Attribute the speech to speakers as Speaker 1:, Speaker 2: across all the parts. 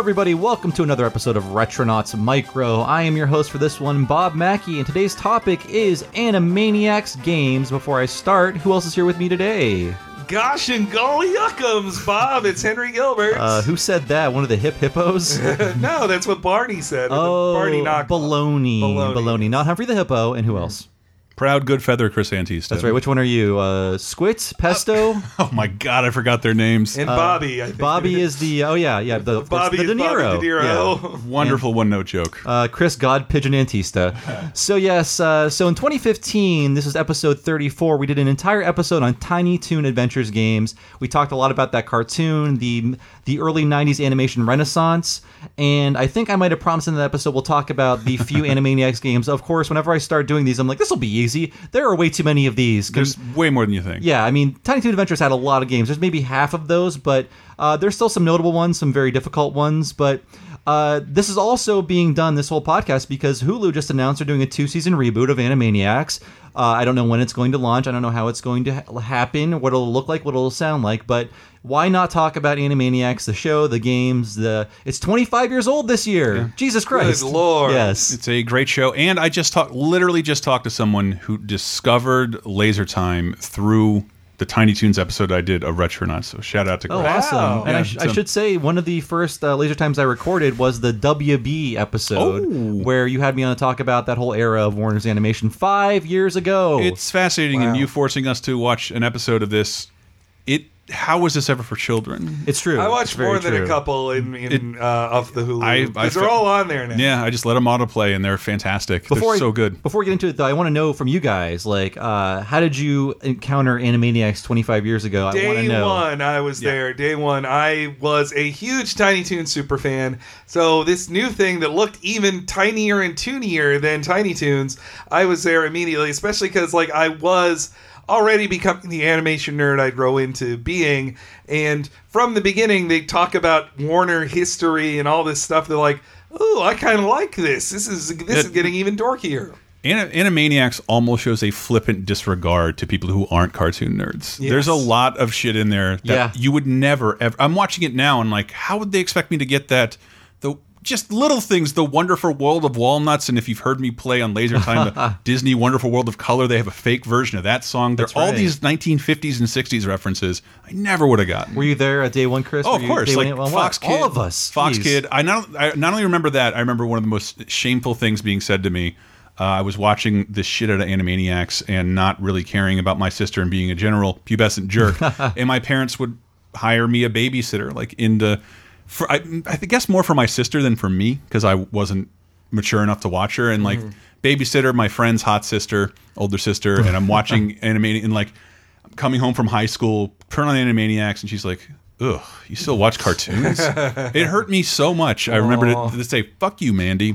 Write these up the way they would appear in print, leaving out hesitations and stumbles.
Speaker 1: everybody, welcome to another episode of Retronauts Micro. I am your host for this one, Bob Mackey, and today's topic is Animaniacs games. Before I start, who else is here with me today?
Speaker 2: Gosh and golly yuckums, Bob, it's Henry Gilbert.
Speaker 1: Who said that? One of the hip hippos?
Speaker 2: No, that's what Barney said.
Speaker 1: Oh,
Speaker 2: Barney knocked
Speaker 1: baloney. Not Humphrey the Hippo, and who else?
Speaker 3: Proud good feather Chris Antista.
Speaker 1: That's right. Which one are you? Squit? Pesto?
Speaker 3: Oh my God, I forgot their names.
Speaker 2: And Bobby, I think.
Speaker 1: Bobby is the,
Speaker 2: Bobby
Speaker 1: the De Niro.
Speaker 2: Bobby De Niro.
Speaker 1: Yeah.
Speaker 3: Wonderful one-note joke.
Speaker 1: Chris God Pigeon Antista. So yes, so in 2015, this is episode 34. We did an entire episode on Tiny Toon Adventures games. We talked a lot about that cartoon, the early 90s animation renaissance, and I think I might have promised in that episode we'll talk about the few Animaniacs games. Of course, whenever I start doing these, I'm like, this will be easy. There are way too many of these.
Speaker 3: There's way more than you think.
Speaker 1: Yeah, I mean, Tiny Toon Adventures had a lot of games. There's maybe half of those, but there's still some notable ones, some very difficult ones, but this is also being done, this whole podcast, because Hulu just announced they're doing a 2-season reboot of Animaniacs. I don't know when it's going to launch. I don't know how it's going to happen, what it'll look like, what it'll sound like, but why not talk about Animaniacs, the show, the games, it's 25 years old this year. Yeah. Jesus Christ.
Speaker 2: Good Lord.
Speaker 1: Yes.
Speaker 3: It's a great show, and I literally just talked to someone who discovered Laser Time through the Tiny Toons episode I did of Retronauts, so shout out to Greg.
Speaker 1: Oh, awesome.
Speaker 2: Wow.
Speaker 1: And I should say, one of the first Laser Times I recorded was the WB episode, where you had me on to talk about that whole era of Warner's animation 5 years ago.
Speaker 3: It's fascinating, and you forcing us to watch an episode of this. How was this ever for children?
Speaker 1: It's true.
Speaker 2: I watched more than a couple off the Hulu. Because they're all on there now.
Speaker 3: Yeah, I just let them autoplay, and they're fantastic. They're so good.
Speaker 1: Before we get into it, though, I want to know from you guys, how did you encounter Animaniacs 25 years ago? I want to know.
Speaker 2: Day one, I was there. Day one, I was a huge Tiny Toons super fan. So this new thing that looked even tinier and toonier than Tiny Toons, I was there immediately, especially because I was already becoming the animation nerd I'd grow into being, and from the beginning they talk about Warner history and all this stuff. They're like, "Oh, I kind of like this. This is getting even dorkier."
Speaker 3: Animaniacs almost shows a flippant disregard to people who aren't cartoon nerds. Yes. There's a lot of shit in there that you would never ever. I'm watching it now and how would they expect me to get that? Just little things, the Wonderful World of Walnuts, and if you've heard me play on Laser Time, the Disney Wonderful World of Color, they have a fake version of that song. There are all these 1950s and 60s references I never would have gotten.
Speaker 1: Were you there at day one, Chris?
Speaker 3: Oh, of course. Fox Kid.
Speaker 1: All of us.
Speaker 3: Fox Kid. I not only remember that, I remember one of the most shameful things being said to me. I was watching the shit out of Animaniacs and not really caring about my sister and being a general pubescent jerk. And my parents would hire me a babysitter, I guess more for my sister than for me, because I wasn't mature enough to watch her. And babysitter, my friend's hot sister, older sister, and I'm watching Animaniacs, and I'm coming home from high school, turn on Animaniacs, and she's like, "Ugh, you still watch cartoons?" It hurt me so much. I remember to say, "Fuck you, Mandy."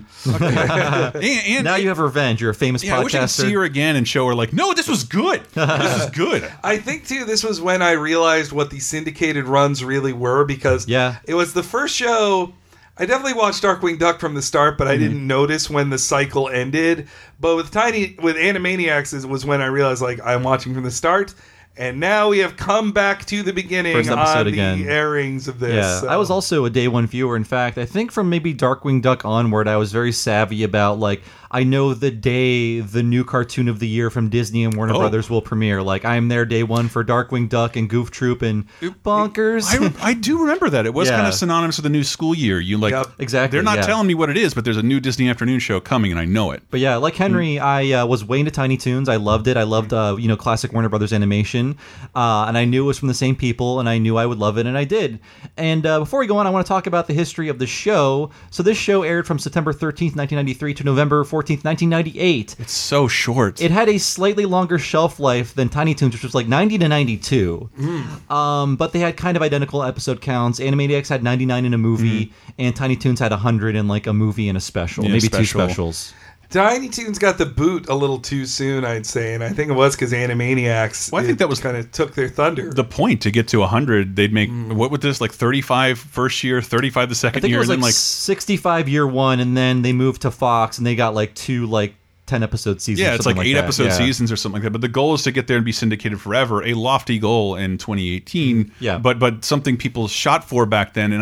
Speaker 3: and
Speaker 1: now you have revenge. You're a famous podcaster.
Speaker 3: I wish I could see her again and show her no, this was good. This is good.
Speaker 2: I think too, this was when I realized what the syndicated runs really were, because it was the first show. I definitely watched Darkwing Duck from the start, but I didn't notice when the cycle ended. But with Animaniacs, it was when I realized I'm watching from the start. And now we have come back to the beginning on the airings of this.
Speaker 1: Yeah, so. I was also a day one viewer. In fact, I think from maybe Darkwing Duck onward, I was very savvy about I know the day the new cartoon of the year from Disney and Warner Brothers will premiere. I'm there day one for Darkwing Duck and Goof Troop and Bonkers.
Speaker 3: I do remember that. It was kind of synonymous with the new school year.
Speaker 1: Exactly.
Speaker 3: They're not telling me what it is, but there's a new Disney afternoon show coming, and I know it.
Speaker 1: But yeah, like Henry, I was way into Tiny Toons. I loved it. I loved classic Warner Brothers animation, and I knew it was from the same people, and I knew I would love it, and I did. And before we go on, I want to talk about the history of the show. So this show aired from September 13th, 1993 to November 14th, 1998.
Speaker 3: It's so short.
Speaker 1: It had a slightly longer shelf life than Tiny Toons, which was 90 to 92. But they had kind of identical episode counts. Animaniacs had 99 in a movie, and Tiny Toons had 100 in a movie and a special. Maybe two specials.
Speaker 2: Tiny Toons got the boot a little too soon, I'd say, and I think it was because Animaniacs.
Speaker 3: Well, I think that was
Speaker 2: kind of took their thunder.
Speaker 3: The point to get to 100, they'd make what would this 35 first year, 35 the second year,
Speaker 1: I think it was 65 year one, and then they moved to Fox, and they got 2 10-episode seasons.
Speaker 3: Yeah, it's 8-episode seasons or something like that. But the goal is to get there and be syndicated forever. A lofty goal in 2018.
Speaker 1: Yeah,
Speaker 3: but something people shot for back then, and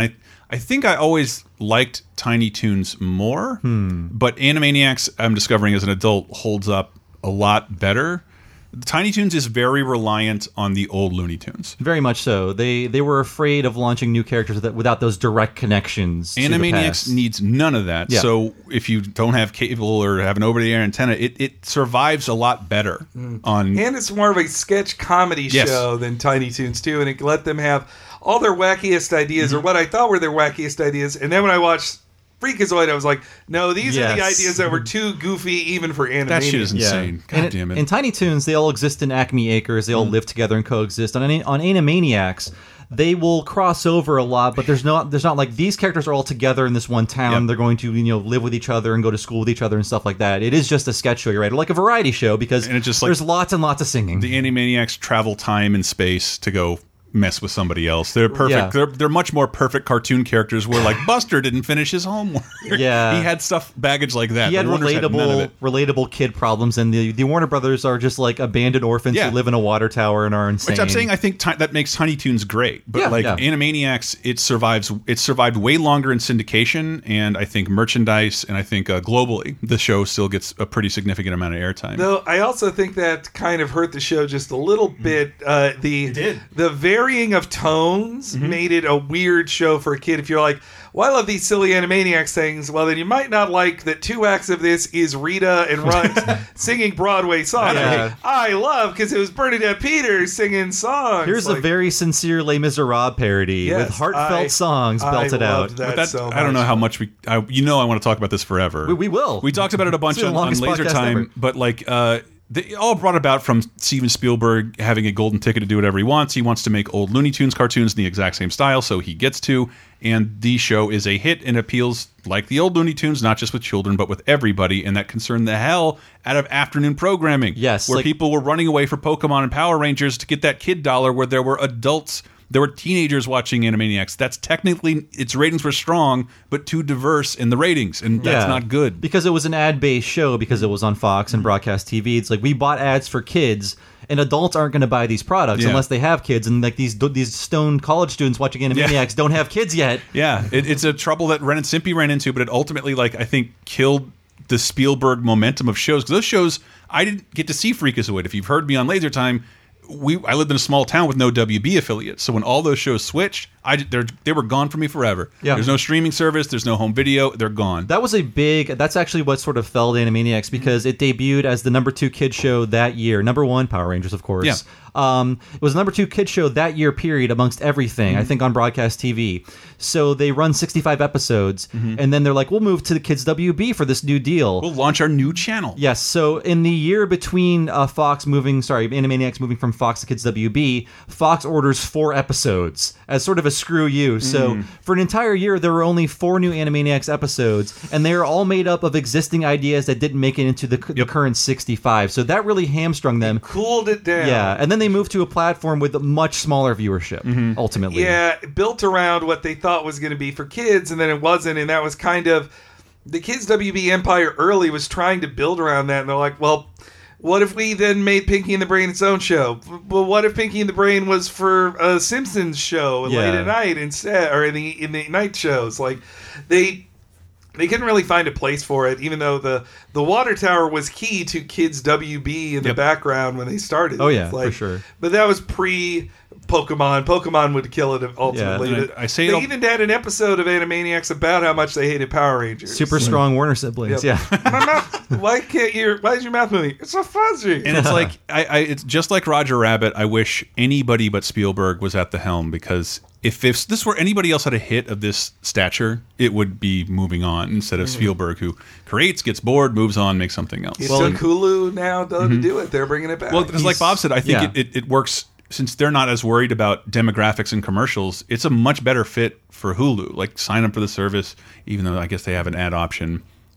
Speaker 3: I think I always liked Tiny Toons more, but Animaniacs, I'm discovering as an adult, holds up a lot better. Tiny Toons is very reliant on the old Looney Tunes.
Speaker 1: Very much so. They were afraid of launching new characters without those direct connections.
Speaker 3: Animaniacs needs none of that.
Speaker 1: Yeah.
Speaker 3: So if you don't have cable or have an over-the-air antenna, it survives a lot better on.
Speaker 2: And it's more of a sketch comedy show than Tiny Toons too, and it let them have all their wackiest ideas, or what I thought were their wackiest ideas. And then when I watched Freakazoid, I was like, no, these are the ideas that were too goofy even for Animaniacs.
Speaker 3: That shit is insane. God damn it.
Speaker 1: In Tiny Toons, they all exist in Acme Acres. They all live together and coexist. On Animaniacs, they will cross over a lot, but there's not like these characters are all together in this one town. They're going to live with each other and go to school with each other and stuff like that. It is just a sketch show, you're right, or like a variety show, because there's lots and lots of singing.
Speaker 3: The Animaniacs travel time and space to go mess with somebody else. They're perfect. They're much more perfect cartoon characters where like Buster didn't finish his homework.
Speaker 1: Yeah.
Speaker 3: He had baggage like that.
Speaker 1: He had relatable kid problems, and the Warner Brothers are just like abandoned orphans who live in a water tower and are insane.
Speaker 3: Which I'm saying I think that makes Tiny Toons great. But Animaniacs, it survived way longer in syndication, and I think merchandise, and I think globally the show still gets a pretty significant amount of airtime.
Speaker 2: Though I also think that kind of hurt the show just a little bit. The varying of tones made it a weird show for a kid. If you're like, well, I love these silly Animaniacs things, well, then you might not like that 2 acts of this is Rita and Runt singing Broadway songs.
Speaker 1: Yeah.
Speaker 2: I love, because it was Bernadette Peters singing songs.
Speaker 1: Here's a very sincere Les Miserables parody with heartfelt songs belted out.
Speaker 3: I don't know how much I want to talk about this forever.
Speaker 1: We will.
Speaker 3: We talked about it a bunch on Laser Time, but like they all brought about from Steven Spielberg having a golden ticket to do whatever he wants. He wants to make old Looney Tunes cartoons in the exact same style, so he gets to. And the show is a hit and appeals like the old Looney Tunes, not just with children, but with everybody. And that concerned the hell out of afternoon programming.
Speaker 1: Yes.
Speaker 3: Where people were running away for Pokemon and Power Rangers to get that kid dollar, where there were adults. There were teenagers watching Animaniacs. That's technically, its ratings were strong, but too diverse in the ratings, and that's not good.
Speaker 1: Because it was an ad-based show, because it was on Fox and broadcast TV. It's like, we bought ads for kids, and adults aren't going to buy these products unless they have kids. And like these stoned college students watching Animaniacs don't have kids yet.
Speaker 3: Yeah, it's a trouble that Ren and Stimpy ran into, but it ultimately, like, I think, killed the Spielberg momentum of shows. Because those shows, I didn't get to see Freakazoid. If you've heard me on Laser Time, I lived in a small town with no WB affiliates, so when all those shows switched, they were gone from me forever. Yeah. There's no streaming service, there's no home video, they're gone.
Speaker 1: That's actually what sort of felled Animaniacs, because it debuted as the #2 kid show that year. #1, Power Rangers, of course. Yeah. It was the #2 kid show that year, period, amongst everything, I think, on broadcast TV. So they run 65 episodes, and then they're like, we'll move to the Kids WB for this new deal.
Speaker 3: We'll launch our new channel.
Speaker 1: Yes, so in the year between Animaniacs moving from Fox to Kids WB, Fox orders 4 episodes as sort of a screw you. So for an entire year, there were only 4 new Animaniacs episodes, and they are all made up of existing ideas that didn't make it into the current 65. So that really hamstrung them.
Speaker 2: Cooled it down.
Speaker 1: Yeah, and then they moved to a platform with a much smaller viewership, ultimately.
Speaker 2: Yeah, built around what they thought was going to be for kids, and then it wasn't, and that was kind of... The Kids WB empire early was trying to build around that, and they're like, well, what if we then made Pinky and the Brain its own show? Well, what if Pinky and the Brain was for a Simpsons show late at night instead, or in the night shows? Like, they couldn't really find a place for it, even though the water tower was key to Kids WB in the background when they started.
Speaker 1: Oh yeah, for sure.
Speaker 2: But that was pre Pokemon. Pokemon would kill it ultimately.
Speaker 3: Yeah,
Speaker 2: they even had an episode of Animaniacs about how much they hated Power Rangers.
Speaker 1: Super strong Warner siblings. Yep. Yeah.
Speaker 2: My mouth, why is your mouth moving? It's so fuzzy.
Speaker 3: And it's like it's just like Roger Rabbit. I wish anybody but Spielberg was at the helm, because if this were anybody else had a hit of this stature, it would be moving on instead of Spielberg, who creates, gets bored, moves on, makes something else.
Speaker 2: It took Hulu now though to do it. They're bringing it back.
Speaker 3: Well, because like Bob said, I think it works. Since they're not as worried about demographics and commercials, it's a much better fit for Hulu. Like, sign up for the service, even though I guess they have an ad option.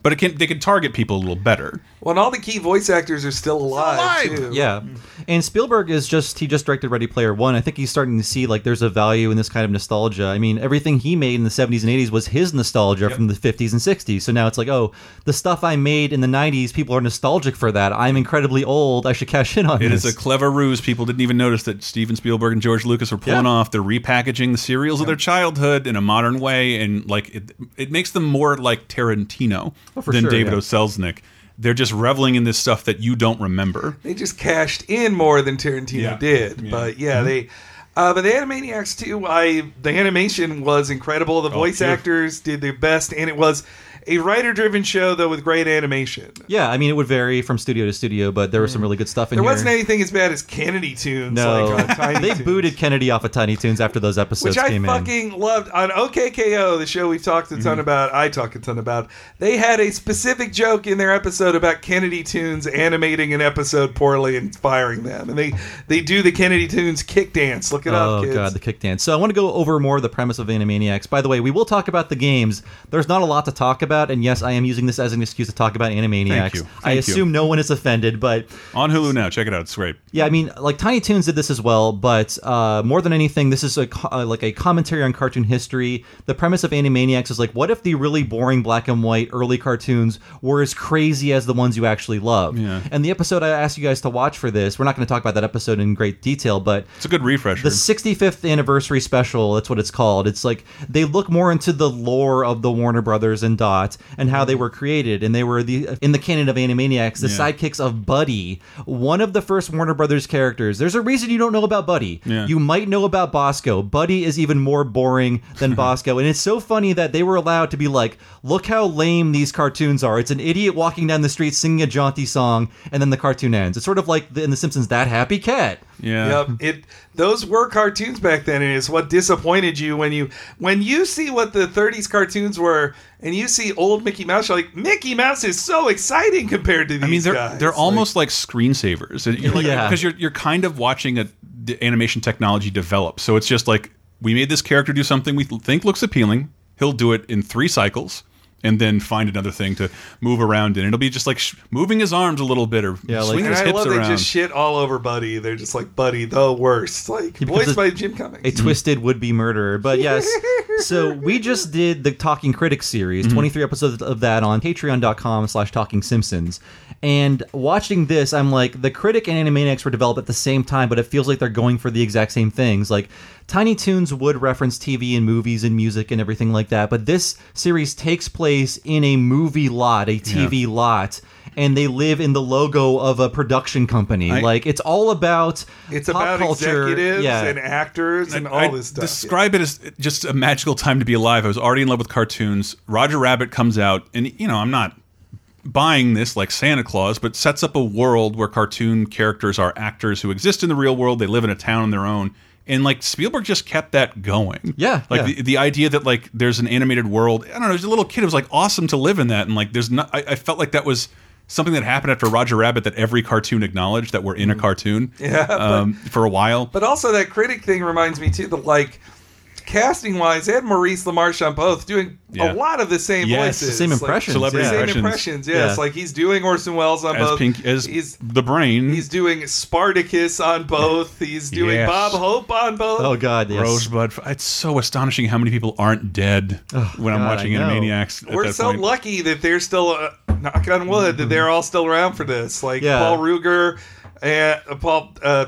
Speaker 3: but they can target people a little better.
Speaker 2: Well, and all the key voice actors are still alive, too.
Speaker 1: Yeah. And Spielberg he just directed Ready Player One. I think he's starting to see like there's a value in this kind of nostalgia. I mean, everything he made in the 70s and 80s was his nostalgia from the 50s and 60s. So now it's like, oh, the stuff I made in the 90s, people are nostalgic for that. I'm incredibly old. I should cash in on
Speaker 3: It
Speaker 1: this.
Speaker 3: is a clever ruse. People didn't even notice that Steven Spielberg and George Lucas were pulling off. They're repackaging the serials of their childhood in a modern way, and like it makes them more like Tarantino than David O. Selznick. They're just reveling in this stuff that you don't remember.
Speaker 2: They just cashed in more than Tarantino did.
Speaker 3: Yeah.
Speaker 2: But they... but the Animaniacs, too, the animation was incredible. The voice actors did their best, and it was a writer-driven show, though, with great animation.
Speaker 1: Yeah, I mean, it would vary from studio to studio, but there was some really good stuff in here.
Speaker 2: There wasn't anything as bad as Kennedy Tunes.
Speaker 1: No,
Speaker 2: like on Tiny
Speaker 1: they
Speaker 2: Toons.
Speaker 1: booted Kennedy off of Tiny Toons after those episodes
Speaker 2: Which I
Speaker 1: came in.
Speaker 2: fucking loved. On OKKO, the show we've talked a ton about, I talk a ton about, they had a specific joke in their episode about Kennedy Tunes animating an episode poorly and firing them. And they do the Kennedy Tunes kick dance. Look it up, kids.
Speaker 1: Oh, God, the kick dance. So I want to go over more of the premise of Animaniacs. By the way, we will talk about the games. There's not a lot to talk about, and yes, I am using this as an excuse to talk about Animaniacs. I assume no one is offended, but...
Speaker 3: On Hulu now. Check it out. It's great.
Speaker 1: Yeah, I mean, like, Tiny Toons did this as well, but more than anything, this is like a commentary on cartoon history. The premise of Animaniacs is like, what if the really boring black and white early cartoons were as crazy as the ones you actually love?
Speaker 3: Yeah.
Speaker 1: And the episode I asked you guys to watch for this, we're not going to talk about that episode in great detail, but...
Speaker 3: It's a good refresher.
Speaker 1: The 65th anniversary special, that's what it's called. It's like they look more into the lore of the Warner Brothers and Dot and how they were created. And they were in the canon of Animaniacs, the sidekicks of Buddy, one of the first Warner Brothers characters. There's a reason you don't know about Buddy.
Speaker 3: Yeah.
Speaker 1: You might know about Bosco. Buddy is even more boring than Bosco. And it's so funny that they were allowed to be like, look how lame these cartoons are. It's an idiot walking down the street singing a jaunty song, and then the cartoon ends. It's sort of like in The Simpsons, That Happy Cat.
Speaker 3: Yeah.
Speaker 2: Yep. Those were cartoons back then, and it's what disappointed you when you see what the 30s cartoons were, and you see old Mickey Mouse. You're like, Mickey Mouse is so exciting compared to these guys.
Speaker 3: They're almost like screensavers. Because you're kind of watching the animation technology develop. So it's just like, we made this character do something we think looks appealing. He'll do it in 3 cycles. And then find another thing to move around in. It'll be just like moving his arms a little bit or swinging his hips around.
Speaker 2: They just shit all over Buddy. They're just like, Buddy, the worst. Like, voiced by Jim Cummings.
Speaker 1: A twisted would-be murderer. But yes, so we just did the Talking Critics series, 23 episodes of that on patreon.com/TalkingSimpsons. And watching this, I'm like, the Critic and Animaniacs were developed at the same time, but it feels like they're going for the exact same things. Like, Tiny Toons would reference TV and movies and music and everything like that, but this series takes place in a movie lot, a TV lot, and they live in the logo of a production company. It's all about pop culture.
Speaker 2: Executives and actors and all this stuff.
Speaker 3: Describe it as just a magical time to be alive. I was already in love with cartoons. Roger Rabbit comes out, and I'm not buying this like Santa Claus, but sets up a world where cartoon characters are actors who exist in the real world. They live in a town on their own. And like Spielberg just kept that going.
Speaker 1: Yeah.
Speaker 3: The idea that like there's an animated world. I don't know, as a little kid, it was like awesome to live in that. And like there's not, I felt like that was something that happened after Roger Rabbit that every cartoon acknowledged that we're in a cartoon for a while.
Speaker 2: But also that critic thing reminds me too that like casting wise, they had Maurice LaMarche on both doing a lot of the same voices.
Speaker 1: The same impressions.
Speaker 3: Celebrity
Speaker 2: Same impressions, yes. Like he's doing Orson Welles on both.
Speaker 3: He's the Brain.
Speaker 2: He's doing Spartacus on both. He's doing Bob Hope on both.
Speaker 1: Oh, God, yes.
Speaker 3: Rosebud. It's so astonishing how many people aren't dead when I'm watching Animaniacs.
Speaker 2: We're so lucky that they're still, knock on wood, that they're all still around for this. Like Paul Ruger. Paul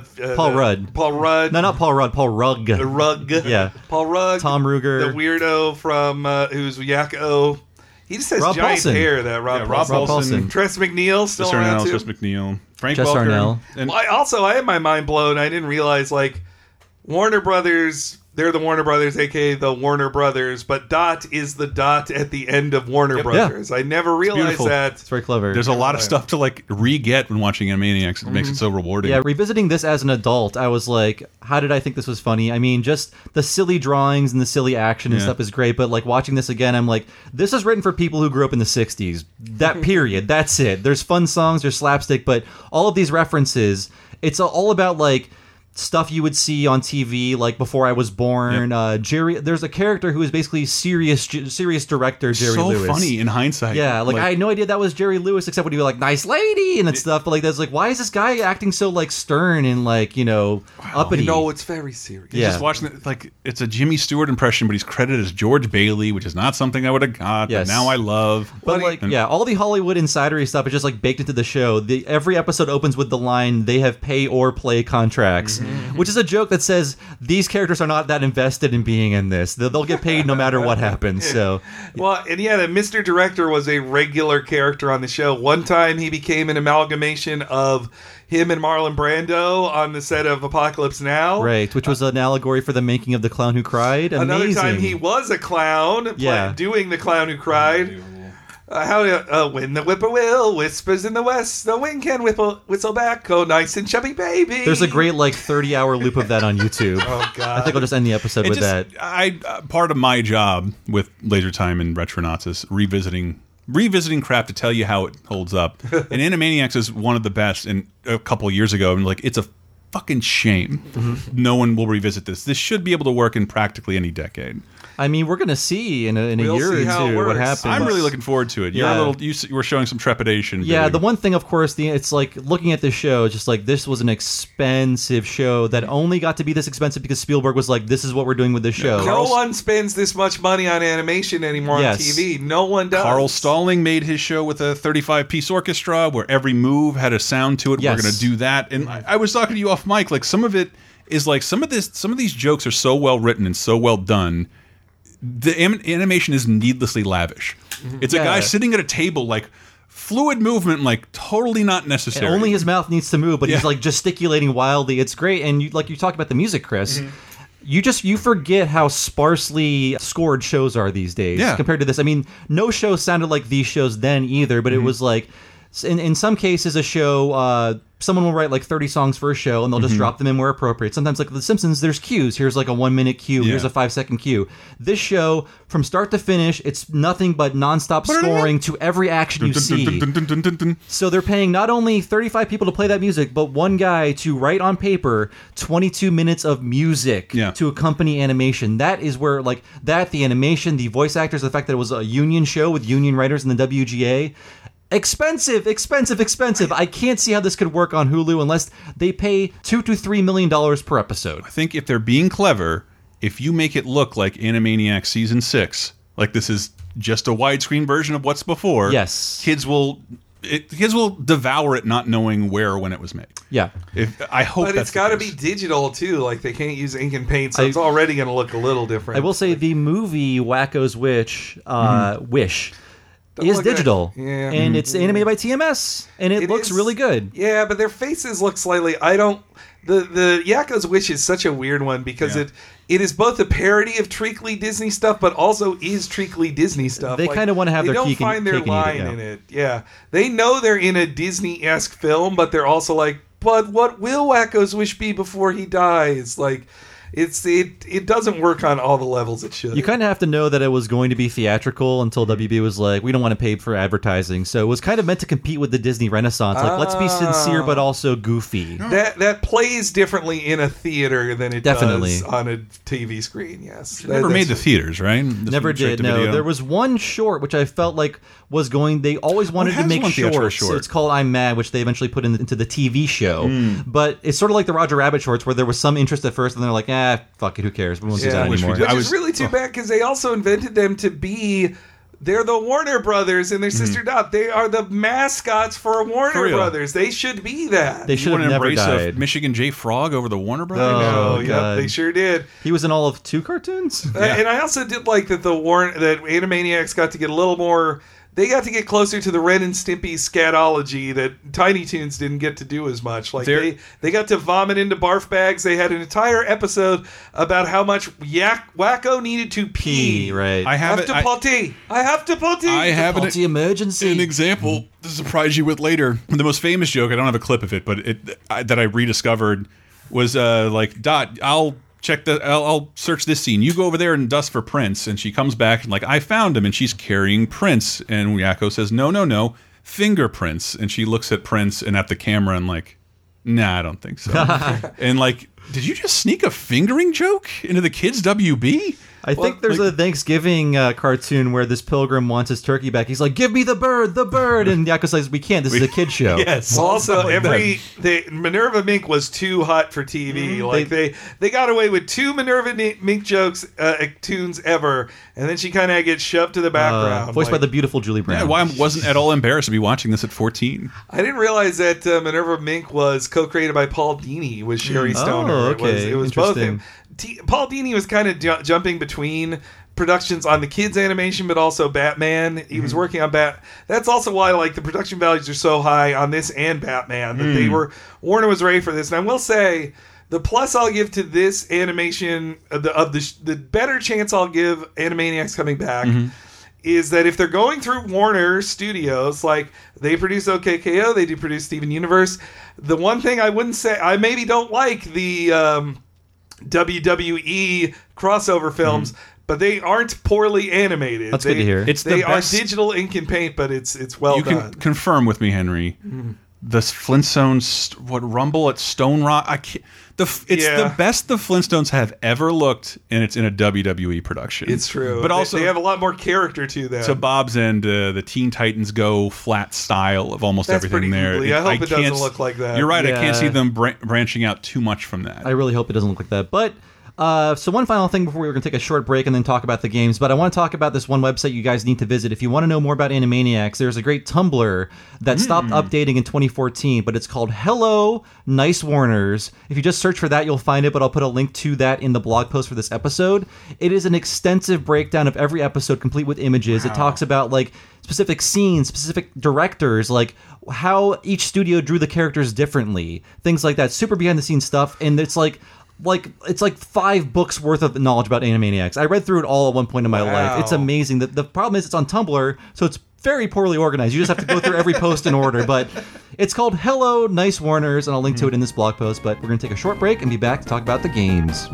Speaker 1: Rudd.
Speaker 2: Paul Rudd.
Speaker 1: No, not Paul Rudd. Paul Rugg.
Speaker 2: Rugg.
Speaker 1: Yeah.
Speaker 2: Paul Rugg.
Speaker 1: Tom Ruger.
Speaker 2: The weirdo from who's Yakko. He just has
Speaker 1: Rob
Speaker 2: giant
Speaker 1: Paulson.
Speaker 2: hair. That Rob Paulson. Tress McNeil still around too.
Speaker 3: Tress McNeil. Frank
Speaker 1: Jess
Speaker 3: Welker.
Speaker 1: Arnell.
Speaker 3: And
Speaker 2: I had my mind blown. I didn't realize like Warner Brothers. They're the Warner Brothers, aka the Warner Brothers, but Dot is the dot at the end of Warner Brothers. I never realized that.
Speaker 1: It's very clever.
Speaker 3: There's a lot of stuff to like re-get when watching Animaniacs. It makes it so rewarding.
Speaker 1: Yeah, revisiting this as an adult, I was like, how did I think this was funny? I mean, just the silly drawings and the silly action and stuff is great, but like watching this again, I'm like, this is written for people who grew up in the 60s. That period. That's it. There's fun songs, there's slapstick, but all of these references, it's all about like stuff you would see on TV like Before I Was Born. Jerry, there's a character who is basically serious director Jerry Lewis.
Speaker 3: So funny in hindsight.
Speaker 1: Yeah, like I had no idea that was Jerry Lewis, except when he was like "nice lady" and stuff. But like that's like, why is this guy acting so like stern and like uppity?
Speaker 2: No, it's very serious.
Speaker 1: Yeah.
Speaker 3: Just watching it, like it's a Jimmy Stewart impression, but he's credited as George Bailey, which is not something I would have got.
Speaker 1: Yes.
Speaker 3: But now I love.
Speaker 1: But like, all the Hollywood insidery stuff is just like baked into the show. Every episode opens with the line, "They have pay or play contracts," which is a joke that says these characters are not that invested in being in this. They'll get paid no matter what happens. So,
Speaker 2: well, and yeah, the Mr. Director was a regular character on the show. One time he became an amalgamation of him and Marlon Brando on the set of Apocalypse Now.
Speaker 1: Right, which was an allegory for the making of The Clown Who Cried. Amazing.
Speaker 2: Another time he was a clown, doing The Clown Who Cried. When the whippoorwill whispers in the west, the wind can whistle back, oh nice and chubby baby.
Speaker 1: There's a great like 30-hour loop of that on YouTube.
Speaker 2: Oh god!
Speaker 1: I think I'll just end the episode with that.
Speaker 3: Part of my job with Laser Time and Retronauts is revisiting crap to tell you how it holds up. And Animaniacs is one of the best. And a couple of years ago, I'm like, it's a fucking shame no one will revisit this. This should be able to work in practically any decade.
Speaker 1: I mean, we're going to see in a year or two what happens.
Speaker 3: I'm really looking forward to it. You were showing some trepidation.
Speaker 1: Yeah,
Speaker 3: Billy.
Speaker 1: the one thing, of course, it's like looking at this show, just like this was an expensive show that only got to be this expensive because Spielberg was like, this is what we're doing with this show.
Speaker 2: No one spends this much money on animation anymore on TV. No one does.
Speaker 3: Carl Stalling made his show with a 35-piece orchestra where every move had a sound to it.
Speaker 1: Yes.
Speaker 3: We're going to do that. And I was talking to you off mic, like some of it is like some of these jokes are so well written and so well done. The animation is needlessly lavish. It's a guy sitting at a table, like fluid movement, like totally not necessary.
Speaker 1: And only his mouth needs to move, but he's like gesticulating wildly. It's great. And you talked about the music, Chris. You forget how sparsely scored shows are these days compared to this. I mean, no show sounded like these shows then either, but it was like in some cases a show. Someone will write like 30 songs for a show and they'll just drop them in where appropriate. Sometimes like The Simpsons, there's cues. Here's like a 1-minute cue. Here's a 5-second cue. This show, from start to finish, it's nothing but nonstop scoring to every action you see. So they're paying not only 35 people to play that music, but one guy to write on paper 22 minutes of music to accompany animation. That is where the animation, the voice actors, the fact that it was a union show with union writers in the WGA. Expensive. I can't see how this could work on Hulu unless they pay $2 to $3 million per episode.
Speaker 3: I think if they're being clever, if you make it look like Animaniacs Season 6, like this is just a widescreen version of what's before, kids will devour it not knowing where or when it was made.
Speaker 1: Yeah.
Speaker 3: I hope
Speaker 2: But it's got to be digital, too. Like, they can't use ink and paint, so it's already going to look a little different.
Speaker 1: I will say the movie Wacko's Wish, Wish... is digital, and it's animated by TMS, and it looks really good.
Speaker 2: Yeah, but their faces look slightly. The Yakko's Wish is such a weird one because it is both a parody of treacly Disney stuff, but also is treacly Disney stuff.
Speaker 1: They kind of want to have their
Speaker 2: cake. They don't find their line in it. Yeah, they know they're in a Disney-esque film, but they're also like, but what will Wacko's Wish be before he dies? Like. It doesn't work on all the levels it should.
Speaker 1: You kind of have to know that it was going to be theatrical until WB was like, we don't want to pay for advertising. So it was kind of meant to compete with the Disney Renaissance. Like, let's be sincere but also goofy.
Speaker 2: That plays differently in a theater than it does on a TV screen, yes.
Speaker 3: It never made the theaters, right?
Speaker 1: Never did, no. There was one short which I felt like was going... They always wanted to make shorts. It's called I'm Mad, which they eventually put into the TV show. But it's sort of like the Roger Rabbit shorts where there was some interest at first and they're like, fuck it, who cares? We won't do that anymore.
Speaker 2: Which is really too bad because they also invented them to be... They're the Warner Brothers and their sister Dot. They are the mascots for Warner Brothers. They should be that.
Speaker 1: They should have never died.
Speaker 3: Michigan J. Frog over the Warner Brothers?
Speaker 2: Oh, yeah, they sure did.
Speaker 1: He was in all of 2 cartoons?
Speaker 2: And I also did like that that Animaniacs got to get a little more... They got to get closer to the Ren and Stimpy scatology that Tiny Toons didn't get to do as much. Like they got to vomit into barf bags. They had an entire episode about how much Wacko needed to pee.
Speaker 1: Right.
Speaker 2: I have to potty. I have to potty.
Speaker 3: I have
Speaker 1: an emergency.
Speaker 3: An example to surprise you with later. The most famous joke. I don't have a clip of it, but that I rediscovered was like, Dot, I'll search this scene. You go over there and dust for Prince. And she comes back and like, I found him. And she's carrying Prince. And Yakko says, no, fingerprints. And she looks at Prince and at the camera and like, Nah, I don't think so. And like, did you just sneak a fingering joke into the kids' WB?
Speaker 1: I think there's a Thanksgiving cartoon where this pilgrim wants his turkey back. He's like, "Give me the bird," and Yakko says, "We can't. This is a kid show."
Speaker 3: Yes.
Speaker 2: Also,
Speaker 3: Like
Speaker 2: Minerva Mink was too hot for TV. Like they got away with 2 Minerva Mink jokes tunes ever, and then she kind of gets shoved to the background.
Speaker 1: Voiced by the beautiful Julie Brown.
Speaker 3: Yeah, why I wasn't at all embarrassed to be watching this at 14.
Speaker 2: I didn't realize that Minerva Mink was co-created by Paul Dini with Sherry Stoner.
Speaker 1: Oh, okay.
Speaker 2: It was both
Speaker 1: Interesting.
Speaker 2: him. Paul Dini was kind of jumping between productions on the kids animation, but also Batman. He was working on That's also why like the production values are so high on this and Batman that Warner was ready for this. And I will say, the plus I'll give to this animation, the better chance I'll give Animaniacs coming back, is that if they're going through Warner Studios, like they produce OKKO, they do produce Steven Universe. The one thing I wouldn't say, I maybe don't like the WWE crossover films, but they aren't poorly animated.
Speaker 1: That's good to hear.
Speaker 2: They are digital ink and paint, but it's well done.
Speaker 3: You can confirm with me, Henry. The Flintstones, Rumble at Stone Rock. I can't. It's the best the Flintstones have ever looked, and it's in a WWE production.
Speaker 2: It's true,
Speaker 3: but also
Speaker 2: they have a lot more character to them.
Speaker 3: To Bob's end, the Teen Titans Go flat style of almost
Speaker 2: That's
Speaker 3: everything there.
Speaker 2: Ugly. I hope it doesn't look like that.
Speaker 3: You're right.
Speaker 1: Yeah.
Speaker 3: I can't see them branching out too much from that.
Speaker 1: I really hope it doesn't look like that. But so one final thing before we're going to take a short break and then talk about the games. But I want to talk about this one website you guys need to visit. If you want to know more about Animaniacs, there's a great Tumblr that stopped updating in 2014, but it's called Hello Nice Warners. If you just search for that, you'll find it, but I'll put a link to that in the blog post for this episode. It is an extensive breakdown of every episode, complete with images. Wow. It talks about like specific scenes, specific directors, like how each studio drew the characters differently, things like that. Super behind the scenes stuff, and it's like 5 books worth of knowledge about Animaniacs. I read through it all at one point in my life. It's amazing. The problem is it's on Tumblr, so it's very poorly organized. You just have to go through every post in order. But it's called Hello Nice Warners, and I'll link to it in this blog post. But we're going to take a short break and be back to talk about the games.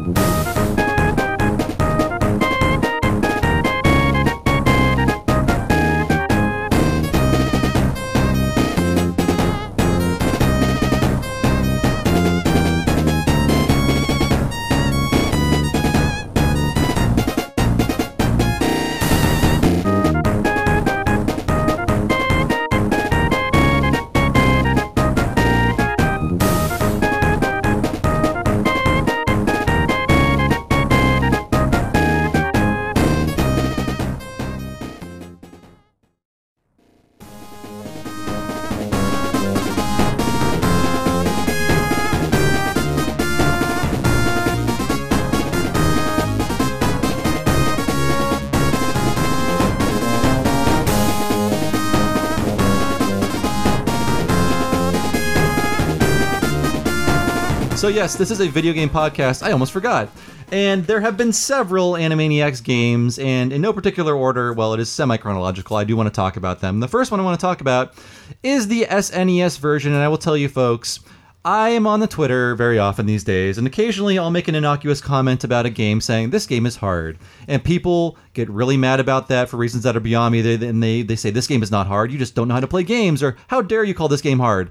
Speaker 1: So yes, this is a video game podcast. I almost forgot. And there have been several Animaniacs games, and in no particular order, well, it is semi-chronological. I do want to talk about them. The first one I want to talk about is the SNES version, and I will tell you folks, I am on the Twitter very often these days, and occasionally I'll make an innocuous comment about a game saying, this game is hard. And people get really mad about that for reasons that are beyond me. They say, this game is not hard, you just don't know how to play games, or how dare you call this game hard?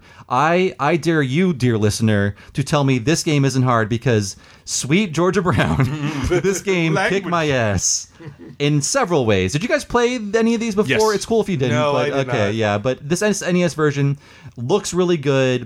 Speaker 1: I dare you, dear listener, to tell me this game isn't hard, because sweet Georgia Brown, this game kicked my ass in several ways. Did you guys play any of these before?
Speaker 3: Yes.
Speaker 1: It's cool if you didn't.
Speaker 2: No,
Speaker 1: but,
Speaker 2: I did not.
Speaker 1: Yeah, but this SNES version looks really good.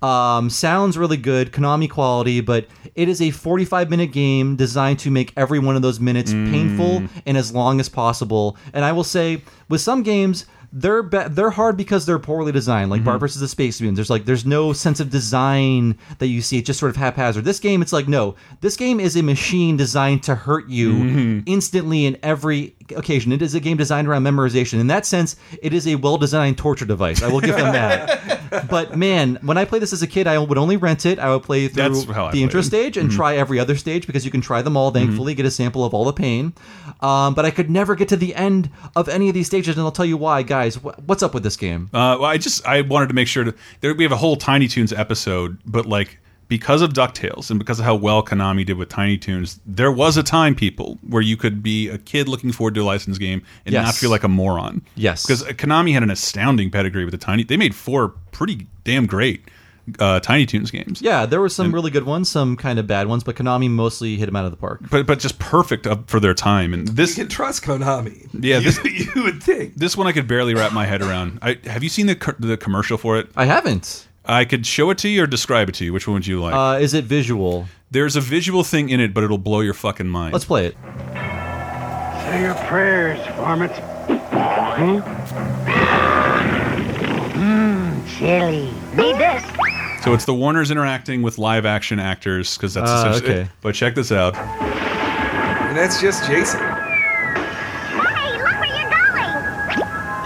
Speaker 1: Sounds really good, Konami quality, but it is a 45-minute game designed to make every one of those minutes painful and as long as possible. And I will say, with some games, they're hard because they're poorly designed, like Bart versus the Space Mutants. There's no sense of design that you see. It's just sort of haphazard. This game, it's like, no, this game is a machine designed to hurt you instantly in every occasion. It is a game designed around memorization. In that sense, it is a well-designed torture device. I will give them that. But man, when I played this as a kid, I would only rent it. I would play through the intro stage and try every other stage, because you can try them all, thankfully, get a sample of all the pain. But I could never get to the end of any of these stages, and I'll tell you why, guys. What's up with this game?
Speaker 3: Well, I wanted to make sure we have a whole Tiny Toons episode, but like, because of DuckTales and because of how well Konami did with Tiny Toons, there was a time, people, where you could be a kid looking forward to a licensed game and not feel like a moron.
Speaker 1: Yes.
Speaker 3: Because Konami had an astounding pedigree with the Tiny. They made 4 pretty damn great Tiny Toons games.
Speaker 1: Yeah, there were some really good ones, some kind of bad ones, but Konami mostly hit them out of the park.
Speaker 3: But just perfect up for their time. And this
Speaker 2: You can trust Konami.
Speaker 3: Yeah,
Speaker 2: you would think.
Speaker 3: this one I could barely wrap my head around. Have you seen the commercial for it?
Speaker 1: I haven't.
Speaker 3: I could show it to you or describe it to you. Which one would you like?
Speaker 1: Is it visual?
Speaker 3: There's a visual thing in it, but it'll blow your fucking mind.
Speaker 1: Let's play it.
Speaker 4: Say your prayers, varmint.
Speaker 5: Chili. Need this.
Speaker 3: So it's the Warners interacting with live action actors because that's essentially
Speaker 1: okay.
Speaker 3: it. But check this out.
Speaker 2: And that's just Jason.
Speaker 5: Hey, look where you're going.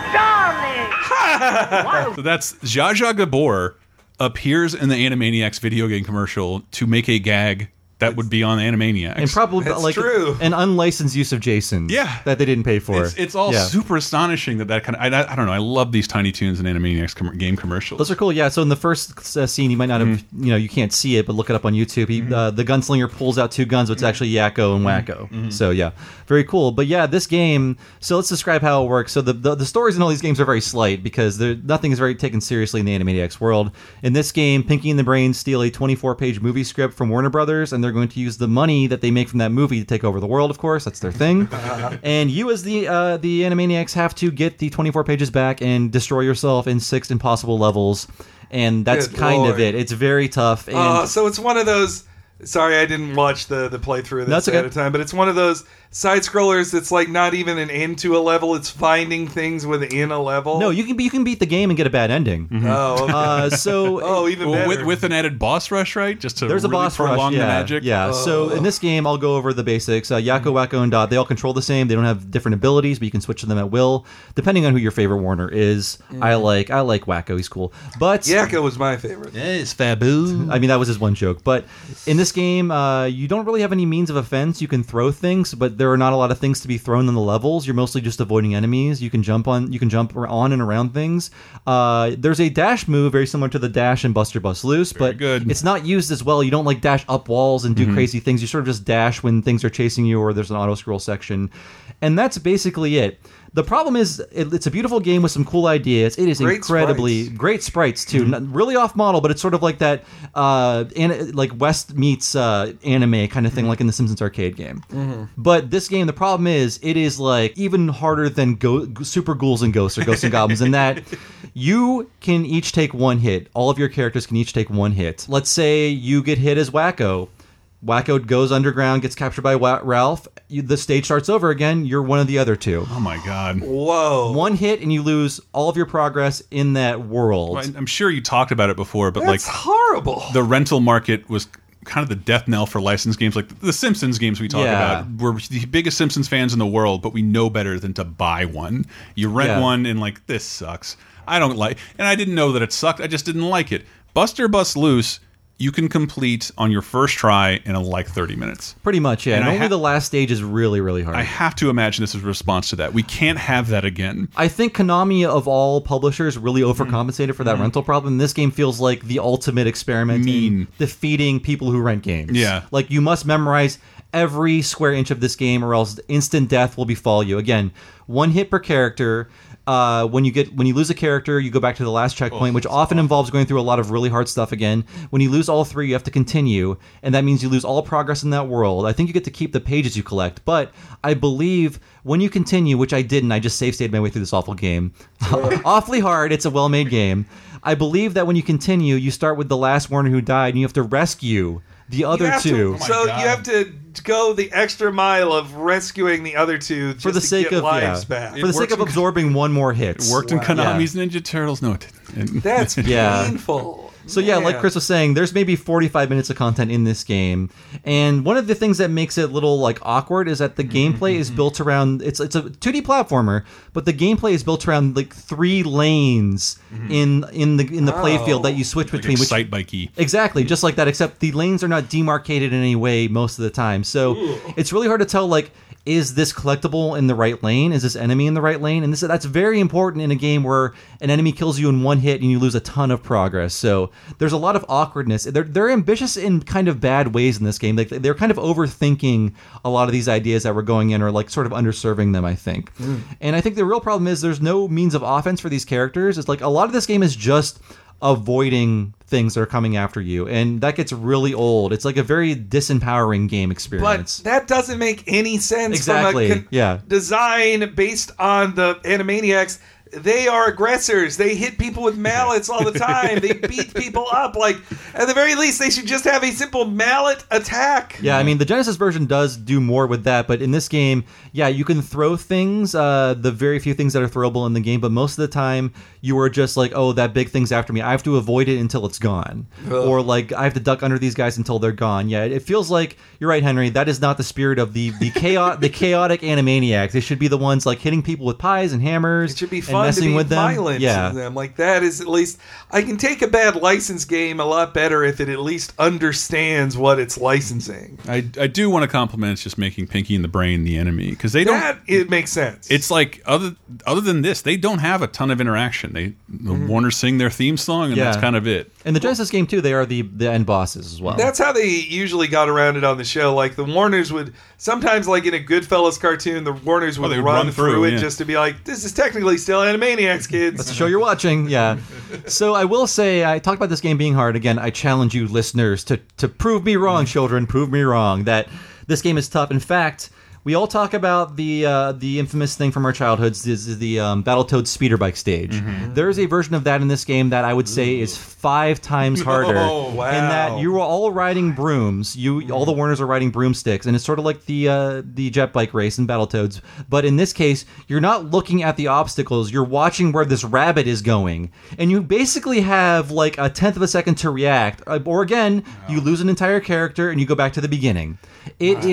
Speaker 5: Darling.
Speaker 3: So that's Zsa Zsa Gabor appears in the Animaniacs video game commercial to make a gag that would be on Animaniacs.
Speaker 1: And probably
Speaker 2: That's
Speaker 1: like
Speaker 2: true.
Speaker 1: an unlicensed use of Jason.
Speaker 3: Yeah.
Speaker 1: That they didn't pay for.
Speaker 3: It's all
Speaker 1: Yeah.
Speaker 3: super astonishing that kind of I don't know. I love these Tiny Toons and Animaniacs game commercials.
Speaker 1: Those are cool. Yeah. So in the first scene, you might not have, you can't see it, but look it up on YouTube. The gunslinger pulls out two guns, but it's actually Yakko and Wacko. So yeah, very cool. But yeah, this game. So let's describe how it works. So the stories in all these games are very slight because nothing is very taken seriously in the Animaniacs world. In this game, Pinky and the Brain steal a 24-page movie script from Warner Brothers, and they're going to use the money that they make from that movie to take over the world. Of course, that's their thing. And you, as the Animaniacs, have to get the 24 pages back and destroy yourself in 6 impossible levels. And that's
Speaker 2: Good
Speaker 1: kind
Speaker 2: Lord.
Speaker 1: of it. It's very tough. And
Speaker 2: So it's one of those. Sorry, I didn't watch the playthrough of this
Speaker 1: That's okay.
Speaker 2: at a time, but it's one of those side scrollers that's like not even an end to a level; it's finding things within a level.
Speaker 1: no, you can beat the game and get a bad ending.
Speaker 2: Oh, okay.
Speaker 1: So
Speaker 2: Even
Speaker 3: Well,
Speaker 2: better.
Speaker 3: with an added boss rush, right? Just to
Speaker 1: there's a
Speaker 3: really
Speaker 1: boss rush.
Speaker 3: prolong
Speaker 1: Yeah,
Speaker 3: the magic.
Speaker 1: yeah. So in this game, I'll go over the basics. Yakko, Wacko, and Dot, they all control the same. They don't have different abilities, but you can switch to them at will, depending on who your favorite Warner is. I like Wacko. He's cool. But
Speaker 2: Yakko was my favorite.
Speaker 3: Yes, Fabu.
Speaker 1: I mean, that was his one joke. But in this game, you don't really have any means of offense. You can throw things, but there are not a lot of things to be thrown in the levels. You're mostly just avoiding enemies. You can jump on and around things. There's a dash move very similar to the dash in Buster Bust Loose, but
Speaker 3: good.
Speaker 1: it's not used as well. You don't like dash up walls and do crazy things. You sort of just dash when things are chasing you or there's an auto scroll section, and that's basically it. The problem is, it's a beautiful game with some cool ideas. It is
Speaker 2: Great
Speaker 1: incredibly
Speaker 2: sprites.
Speaker 1: great sprites too. Really off model, but it's sort of like that, like West meets anime kind of thing, like in the Simpsons arcade game. But this game, the problem is, it is like even harder than Super Ghouls and Ghosts or Ghosts and Goblins in that you can each take one hit. All of your characters can each take one hit. Let's say you get hit as Wacko. Wacko goes underground, gets captured by Ralph. The stage starts over again. You're one of the other two.
Speaker 3: Oh my god.
Speaker 2: Whoa.
Speaker 1: One hit and you lose all of your progress in that world.
Speaker 3: Well, I'm sure you talked about it before, but
Speaker 2: That's horrible.
Speaker 3: the rental market was kind of the death knell for licensed games. Like the Simpsons games we talk
Speaker 1: Yeah.
Speaker 3: about. We're the biggest Simpsons fans in the world, but we know better than to buy one. You rent
Speaker 1: Yeah.
Speaker 3: one and like, this sucks. I don't like, and I didn't know that it sucked. I just didn't like it. Buster Bust Loose, you can complete on your first try in like 30 minutes.
Speaker 1: Pretty much, yeah.
Speaker 3: And
Speaker 1: And
Speaker 3: I
Speaker 1: only
Speaker 3: ha-
Speaker 1: the last stage is really, really hard.
Speaker 3: I have to imagine this is a response to that. We can't have that again.
Speaker 1: I think Konami, of all publishers, really overcompensated for that rental problem. This game feels like the ultimate experiment in defeating people who rent games.
Speaker 3: Yeah.
Speaker 1: Like, you must memorize every square inch of this game or else instant death will befall you. Again, one hit per character. When you lose a character, you go back to the last checkpoint, which often involves going through a lot of really hard stuff again. When you lose all 3, you have to continue, and that means you lose all progress in that world. I think you get to keep the pages you collect, but I believe when you continue, which I didn't, I just save-stayed my way through this awful game. Awfully hard. It's a well-made game. I believe that when you continue, you start with the last Warner who died, and you have to rescue the other
Speaker 2: You have
Speaker 1: two.
Speaker 2: to, so
Speaker 3: God.
Speaker 2: you have to go the extra mile of rescuing the other two just
Speaker 1: For the
Speaker 2: to
Speaker 1: sake
Speaker 2: get
Speaker 1: of
Speaker 2: lives back.
Speaker 1: for the sake of absorbing one more hit.
Speaker 3: It worked in
Speaker 2: Wow.
Speaker 3: Konami's Ninja Turtles. No, it didn't.
Speaker 2: That's
Speaker 1: Yeah.
Speaker 2: painful.
Speaker 1: So yeah, like Chris was saying, there's maybe 45 minutes of content in this game, and one of the things that makes it a little like awkward is that the gameplay is built around it's a 2D platformer, but the gameplay is built around like 3 lanes in the playfield that you switch between. Which
Speaker 3: Excite Bikey.
Speaker 1: exactly just like that, except the lanes are not demarcated in any way most of the time. So it's really hard to tell like, is this collectible in the right lane? Is this enemy in the right lane? And that's very important in a game where an enemy kills you in one hit and you lose a ton of progress. So there's a lot of awkwardness. They're ambitious in kind of bad ways in this game. Like they're kind of overthinking a lot of these ideas that we're going in, or like sort of underserving them, I think. And I think the real problem is there's no means of offense for these characters. It's like a lot of this game is just avoiding things that are coming after you, and that gets really old. It's like a very disempowering game
Speaker 2: But
Speaker 1: experience.
Speaker 2: that doesn't make any sense
Speaker 1: Exactly,
Speaker 2: from a
Speaker 1: yeah.
Speaker 2: design based on the Animaniacs. They are aggressors. They hit people with mallets all the time. They beat people up. Like, at the very least, they should just have a simple mallet attack.
Speaker 1: Yeah, I mean, the Genesis version does do more with that, but in this game, yeah, you can throw things, the very few things that are throwable in the game, but most of the time, you are just like, oh, that big thing's after me. I have to avoid it until it's gone.
Speaker 2: Ugh.
Speaker 1: Or, like, I have to duck under these guys until they're gone. Yeah, it feels like, you're right, Henry, that is not the spirit of the chaotic Animaniacs. They should be the ones, like, hitting people with pies and hammers.
Speaker 2: It should be
Speaker 1: and
Speaker 2: fun to
Speaker 1: messing
Speaker 2: be
Speaker 1: with them.
Speaker 2: violent
Speaker 1: Yeah.
Speaker 2: in them. Like, that is at least... I can take a bad license game a lot better if it at least understands what it's licensing.
Speaker 3: I do want to compliment it's just making Pinky and the Brain the enemy, because they don't.
Speaker 2: That, it makes sense.
Speaker 3: It's like other than this, they don't have a ton of interaction. The Warners sing their theme song, and
Speaker 1: Yeah.
Speaker 3: that's kind of it.
Speaker 1: In the Genesis game, too, they are the end bosses as well.
Speaker 2: That's how they usually got around it on the show. Like, the Warners would... Sometimes, like in a Goodfellas cartoon, the Warners would
Speaker 3: they would
Speaker 2: run
Speaker 3: run
Speaker 2: through
Speaker 3: through,
Speaker 2: it
Speaker 3: yeah.
Speaker 2: just to be like, this is technically still Animaniacs, kids.
Speaker 1: That's the show you're watching, yeah. So I will say, I talked about this game being hard. Again, I challenge you listeners to prove me wrong, children, prove me wrong, that this game is tough. In fact, we all talk about the infamous thing from our childhoods, is the Battletoads speeder bike stage. There is a version of that in this game that I would say is 5 times harder.
Speaker 2: Oh, wow.
Speaker 1: In that you are all riding brooms. All the Warners are riding broomsticks, and it's sort of like the jet bike race in Battletoads. But in this case, you're not looking at the obstacles. You're watching where this rabbit is going, and you basically have like a 1/10 of a second to react. Or again, you lose an entire character and you go back to the beginning. It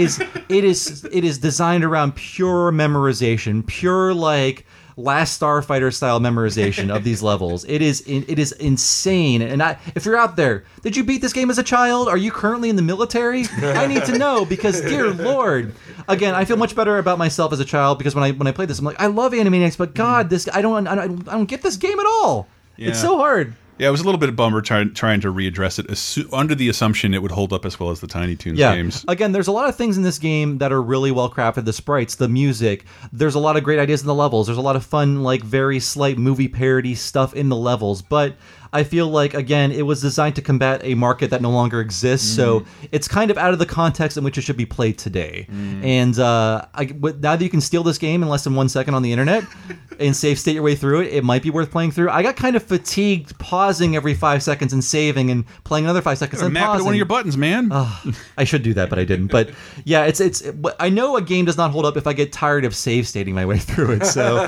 Speaker 1: is designed around pure memorization, pure like Last Starfighter style memorization of these levels. It is insane. And if you're out there, did you beat this game as a child? Are you currently in the military? I need to know, because dear Lord, again, I feel much better about myself as a child, because when I played this, I'm like, I love Animaniacs, but God, this I don't get this game at all.
Speaker 3: Yeah.
Speaker 1: It's so hard.
Speaker 3: Yeah, it was a little bit of a bummer trying to readdress it under the assumption it would hold up as well as the Tiny Toons games.
Speaker 1: Again, there's a lot of things in this game that are really well crafted. The sprites, the music. There's a lot of great ideas in the levels. There's a lot of fun, like very slight movie parody stuff in the levels. But I feel like, again, it was designed to combat a market that no longer exists. So it's kind of out of the context in which it should be played today. And now that you can steal this game in less than 1 second on the internet and save state your way through it, it might be worth playing through. I got kind of fatigued pausing every 5 seconds and saving and playing another 5 seconds and
Speaker 3: Map it
Speaker 1: pausing.
Speaker 3: to one of your buttons, man.
Speaker 1: I should do that, but I didn't. But yeah, it's. I know a game does not hold up if I get tired of save stating my way through it. So,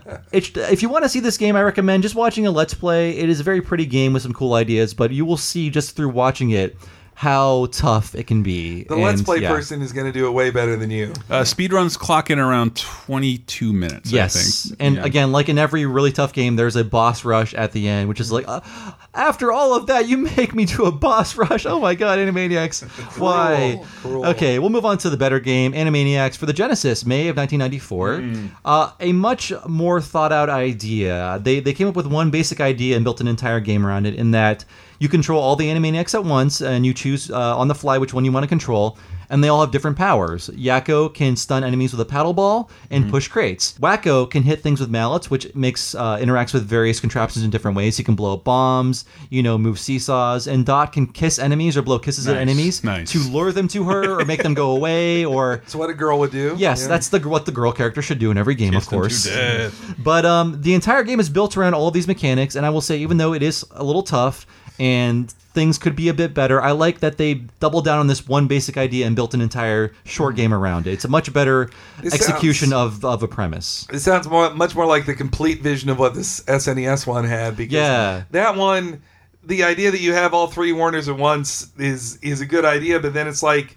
Speaker 1: if you want to see this game, I recommend just watching a Let's Play. It is a very pretty game with some cool ideas, but you will see just through watching it how tough it can be.
Speaker 2: The Let's Play person is going to do it way better than you.
Speaker 3: Speedruns clock in around 22 minutes,
Speaker 1: Yes.
Speaker 3: I think.
Speaker 1: And
Speaker 3: Yeah.
Speaker 1: again, like in every really tough game, there's a boss rush at the end, which is like, after all of that, you make me do a boss rush. Oh my God, Animaniacs. Why?
Speaker 2: Cruel.
Speaker 1: Okay, we'll move on to the better game, Animaniacs for the Genesis, May of 1994. A much more thought out idea. They came up with one basic idea and built an entire game around it, in that you control all the Animaniacs at once, and you choose on the fly which one you want to control, and they all have different powers. Yakko can stun enemies with a paddle ball and push crates. Wacko can hit things with mallets, which interacts with various contraptions in different ways. He can blow up bombs, move seesaws, and Dot can kiss enemies or blow kisses at enemies to lure them to her or make them go away. Or
Speaker 2: That's what a girl would do.
Speaker 1: yes, that's what the girl character should do in every game,
Speaker 3: Kiss
Speaker 1: of
Speaker 3: them to
Speaker 1: course.
Speaker 3: death.
Speaker 1: But the entire game is built around all of these mechanics, and I will say, even though it is a little tough and things could be a bit better, I like that they doubled down on this one basic idea and built an entire short game around it. It's a much better execution of a premise.
Speaker 2: It sounds much more like the complete vision of what this SNES one had, because that one, the idea that you have all three Warners at once is a good idea, but then it's like,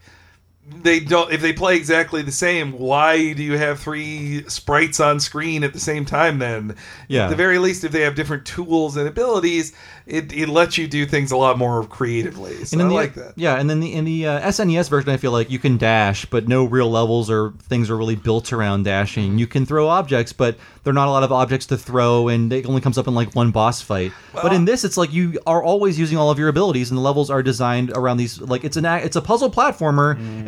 Speaker 2: if they play exactly the same, why do you have three sprites on screen at the same time then?
Speaker 1: Yeah.
Speaker 2: At the very least, if they have different tools and abilities, it lets you do things a lot more creatively. So I like that.
Speaker 1: Yeah, and then in the SNES version, I feel like you can dash, but no real levels or things are really built around dashing. You can throw objects, but there are not a lot of objects to throw, and it only comes up in like one boss fight. But in this, it's like you are always using all of your abilities, and the levels are designed around these. Like it's a puzzle platformer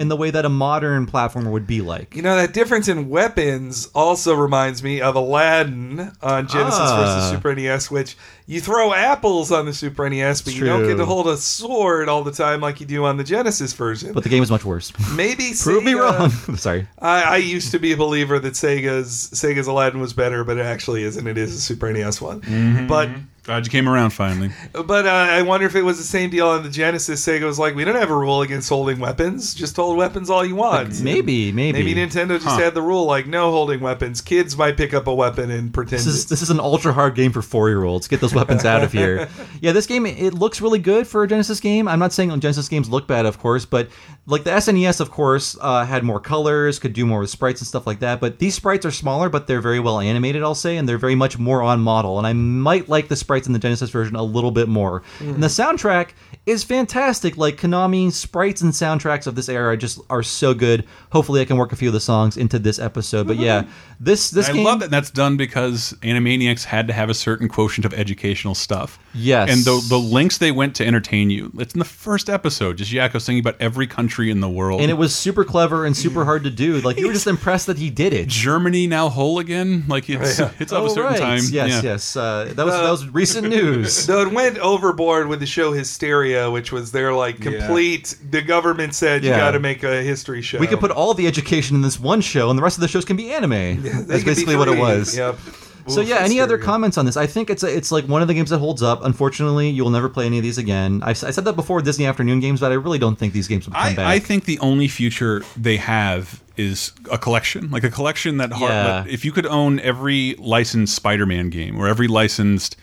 Speaker 1: in the way that a modern platformer would be like.
Speaker 2: You know, that difference in weapons also reminds me of Aladdin on Genesis versus Super NES, which you throw apples on the Super NES, but you don't get to hold a sword all the time like you do on the Genesis version.
Speaker 1: But the game is much worse.
Speaker 2: Maybe
Speaker 1: Prove me wrong. Sorry.
Speaker 2: I used to be a believer that Sega's Aladdin was better, but it actually isn't. It is a Super NES one. But
Speaker 3: Glad you came around finally.
Speaker 2: But I wonder if it was the same deal on the Genesis. Sega was like, we don't have a rule against holding weapons. Just hold weapons all you want.
Speaker 1: Like, maybe.
Speaker 2: Maybe Nintendo just had the rule, like, no holding weapons. Kids might pick up a weapon and pretend.
Speaker 1: This is an ultra hard game for 4-year-olds. Get those weapons out of here. Yeah, this game, it looks really good for a Genesis game. I'm not saying Genesis games look bad, of course, but like the SNES, of course, had more colors, could do more with sprites and stuff like that. But these sprites are smaller, but they're very well animated, I'll say, and they're very much more on model. And I might like the sprites in the Genesis version a little bit more. And the soundtrack is fantastic. Like Konami sprites and soundtracks of this era just are so good. Hopefully I can work a few of the songs into this episode. But yeah, this game... I
Speaker 3: love that that's done because Animaniacs had to have a certain quotient of educational stuff.
Speaker 1: Yes.
Speaker 3: And the lengths they went to entertain you. It's in the first episode, just Yakko singing about every country in the world.
Speaker 1: And it was super clever and super hard to do. Like, you were just impressed that he did it.
Speaker 3: Germany now whole again? Like, it's of a certain time.
Speaker 1: Yes. That was recent news.
Speaker 2: So it went overboard with the show Hysteria, which was their, like, complete... The government said, you got to make a history show.
Speaker 1: We could put all the education in this one show, and the rest of the shows can be anime. Yeah, that's basically what it was.
Speaker 2: Yep.
Speaker 1: So yeah, any other comments on this? I think it's like one of the games that holds up. Unfortunately, you'll never play any of these again. I said that before Disney Afternoon games, but I really don't think these games will come back.
Speaker 3: I think the only future they have is a collection, like a collection that if you could own every licensed Spider-Man game or every licensed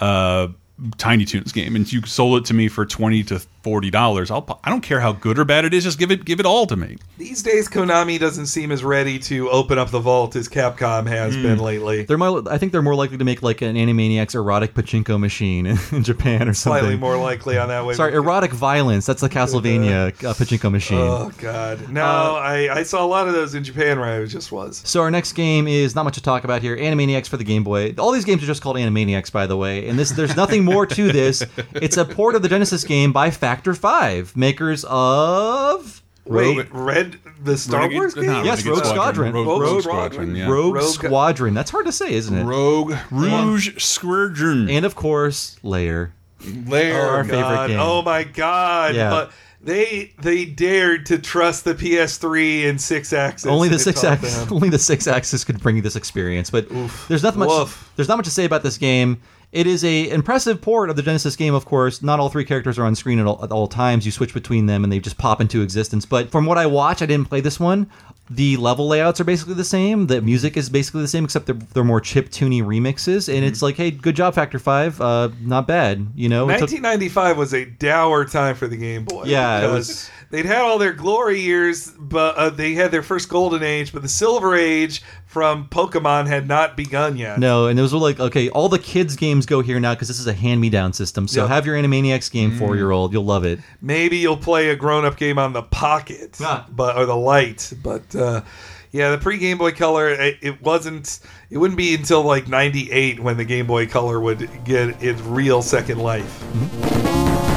Speaker 3: Tiny Toons game, and you sold it to me for $20 to $40, I don't care how good or bad it is. Just give it all to me.
Speaker 2: These days, Konami doesn't seem as ready to open up the vault as Capcom has been lately.
Speaker 1: I think they're more likely to make like an Animaniacs erotic pachinko machine in Japan or something.
Speaker 2: Slightly more likely on that way.
Speaker 1: Sorry, erotic violence. That's the Castlevania pachinko machine.
Speaker 2: Oh God, no! I saw a lot of those in Japan where I just was.
Speaker 1: So our next game is not much to talk about here. Animaniacs for the Game Boy. All these games are just called Animaniacs, by the way. And there's nothing more to this. It's a port of the Genesis game by Factor 5, makers of
Speaker 2: the Star Wars game?
Speaker 1: Yes, Rogue Squadron.
Speaker 3: Rogue Squadron. Yeah.
Speaker 1: Rogue Squadron. That's hard to say, isn't it?
Speaker 3: Rouge Squadron.
Speaker 1: And of course, Lair. Our favorite game.
Speaker 2: Oh my God!
Speaker 1: Yeah.
Speaker 2: But they dared to trust the PS3 and 6-axis.
Speaker 1: Only the 6-axis could bring you this experience. But there's not much to say about this game. It is a impressive port of the Genesis game, of course. Not all three characters are on screen at all times. You switch between them and they just pop into existence. But from what I watch, I didn't play this one. The level layouts are basically the same. The music is basically the same, except they're more chip-tuney remixes. And it's like, hey, good job, Factor 5. Not bad, you know?
Speaker 2: 1995 was a dour time for the Game Boy.
Speaker 1: Yeah, it was...
Speaker 2: They'd had all their glory years, but they had their first golden age, but the silver age from Pokemon had not begun yet.
Speaker 1: No, and it was like, okay, all the kids' games go here now because this is a hand-me-down system. So have your Animaniacs game, 4-year-old. You'll love it.
Speaker 2: Maybe you'll play a grown-up game on the Pocket or the Lite, but... yeah, the pre-Game Boy Color, it wouldn't be until like 98 when the Game Boy Color would get its real second life. Mm-hmm.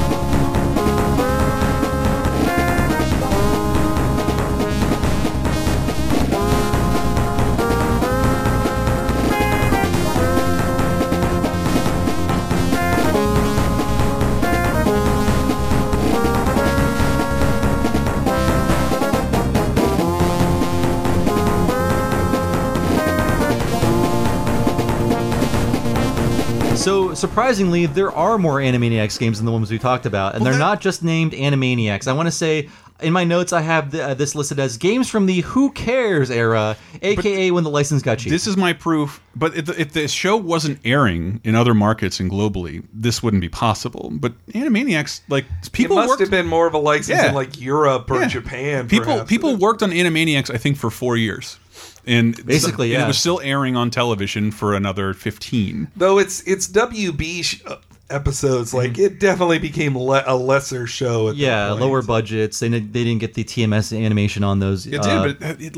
Speaker 1: So, surprisingly, there are more Animaniacs games than the ones we talked about, and they're not just named Animaniacs. I want to say, in my notes, I have this listed as games from the Who Cares era, a.k.a. when the license got cheap.
Speaker 3: This is my proof, but if the show wasn't airing in other markets and globally, this wouldn't be possible. But Animaniacs, like, people
Speaker 2: must have been more of a license in, like, Europe or Japan,
Speaker 3: People worked on Animaniacs, I think, for 4 years. And
Speaker 1: basically,
Speaker 3: and it was still airing on television for another 15.
Speaker 2: Though it's WB episodes, like it definitely became a lesser show.
Speaker 1: At lower budgets. They didn't get the TMS animation on those.
Speaker 3: It did, but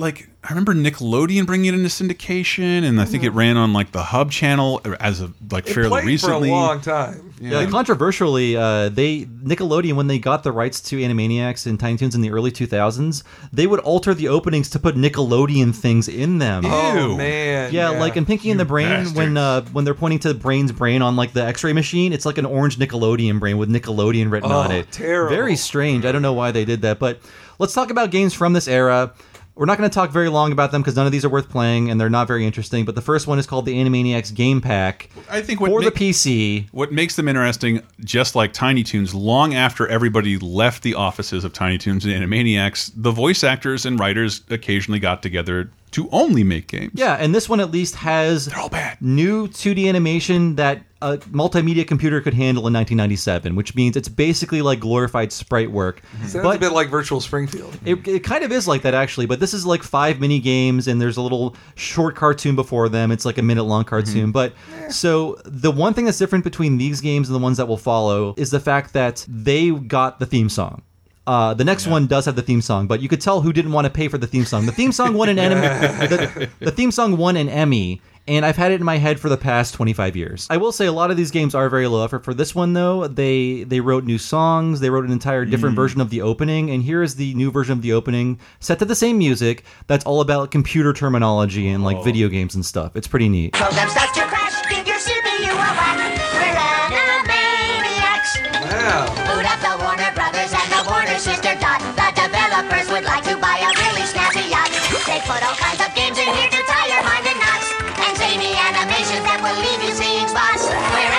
Speaker 3: I remember Nickelodeon bringing it into syndication, and I think it ran on like the Hub channel as of like fairly
Speaker 2: played
Speaker 3: recently.
Speaker 2: for a long time.
Speaker 1: Yeah, controversially, Nickelodeon, when they got the rights to Animaniacs and Tiny Toons in the early 2000s, they would alter the openings to put Nickelodeon things in them.
Speaker 2: Oh
Speaker 3: Ew.
Speaker 2: man.
Speaker 1: Yeah, like in Pinky and the Brain, when they're pointing to Brain's brain on like the X-ray machine, it's like an orange Nickelodeon brain with Nickelodeon written on it.
Speaker 2: Terrible.
Speaker 1: Very strange. I don't know why they did that, but let's talk about games from this era. We're not going to talk very long about them because none of these are worth playing and they're not very interesting. But the first one is called the Animaniacs Game Pack.
Speaker 3: I think
Speaker 1: for the PC.
Speaker 3: What makes them interesting, just like Tiny Toons, long after everybody left the offices of Tiny Toons and Animaniacs, the voice actors and writers occasionally got together to only make games.
Speaker 1: Yeah, and this one at least has
Speaker 3: They're all bad.
Speaker 1: New 2D animation that a multimedia computer could handle in 1997, which means it's basically like glorified sprite work.
Speaker 2: Sounds
Speaker 1: but
Speaker 2: a bit like Virtual Springfield.
Speaker 1: it kind of is like that, actually, but this is like 5 mini games, and there's a little short cartoon before them. It's like a minute-long cartoon. But so the one thing that's different between these games and the ones that will follow is the fact that they got the theme song. The next one does have the theme song, but you could tell who didn't want to pay for the theme song. The theme song won an Emmy. The theme song won an Emmy, and I've had it in my head for the past 25 years. I will say a lot of these games are very low effort. For this one, though, they wrote new songs. They wrote an entire different version of the opening, and here is the new version of the opening set to the same music that's all about computer terminology and like video games and stuff. It's pretty neat.
Speaker 5: Program starts to crash, give your CPU a whack. We're Animaniacs.
Speaker 2: Wow.
Speaker 5: Boot up the Warner Brothers and the Warner Sister Dot. The developers would like to buy a really snazzy yacht. They put all kinds of games in here to tie your mind in knots. And zany animations that will leave you seeing spots. We're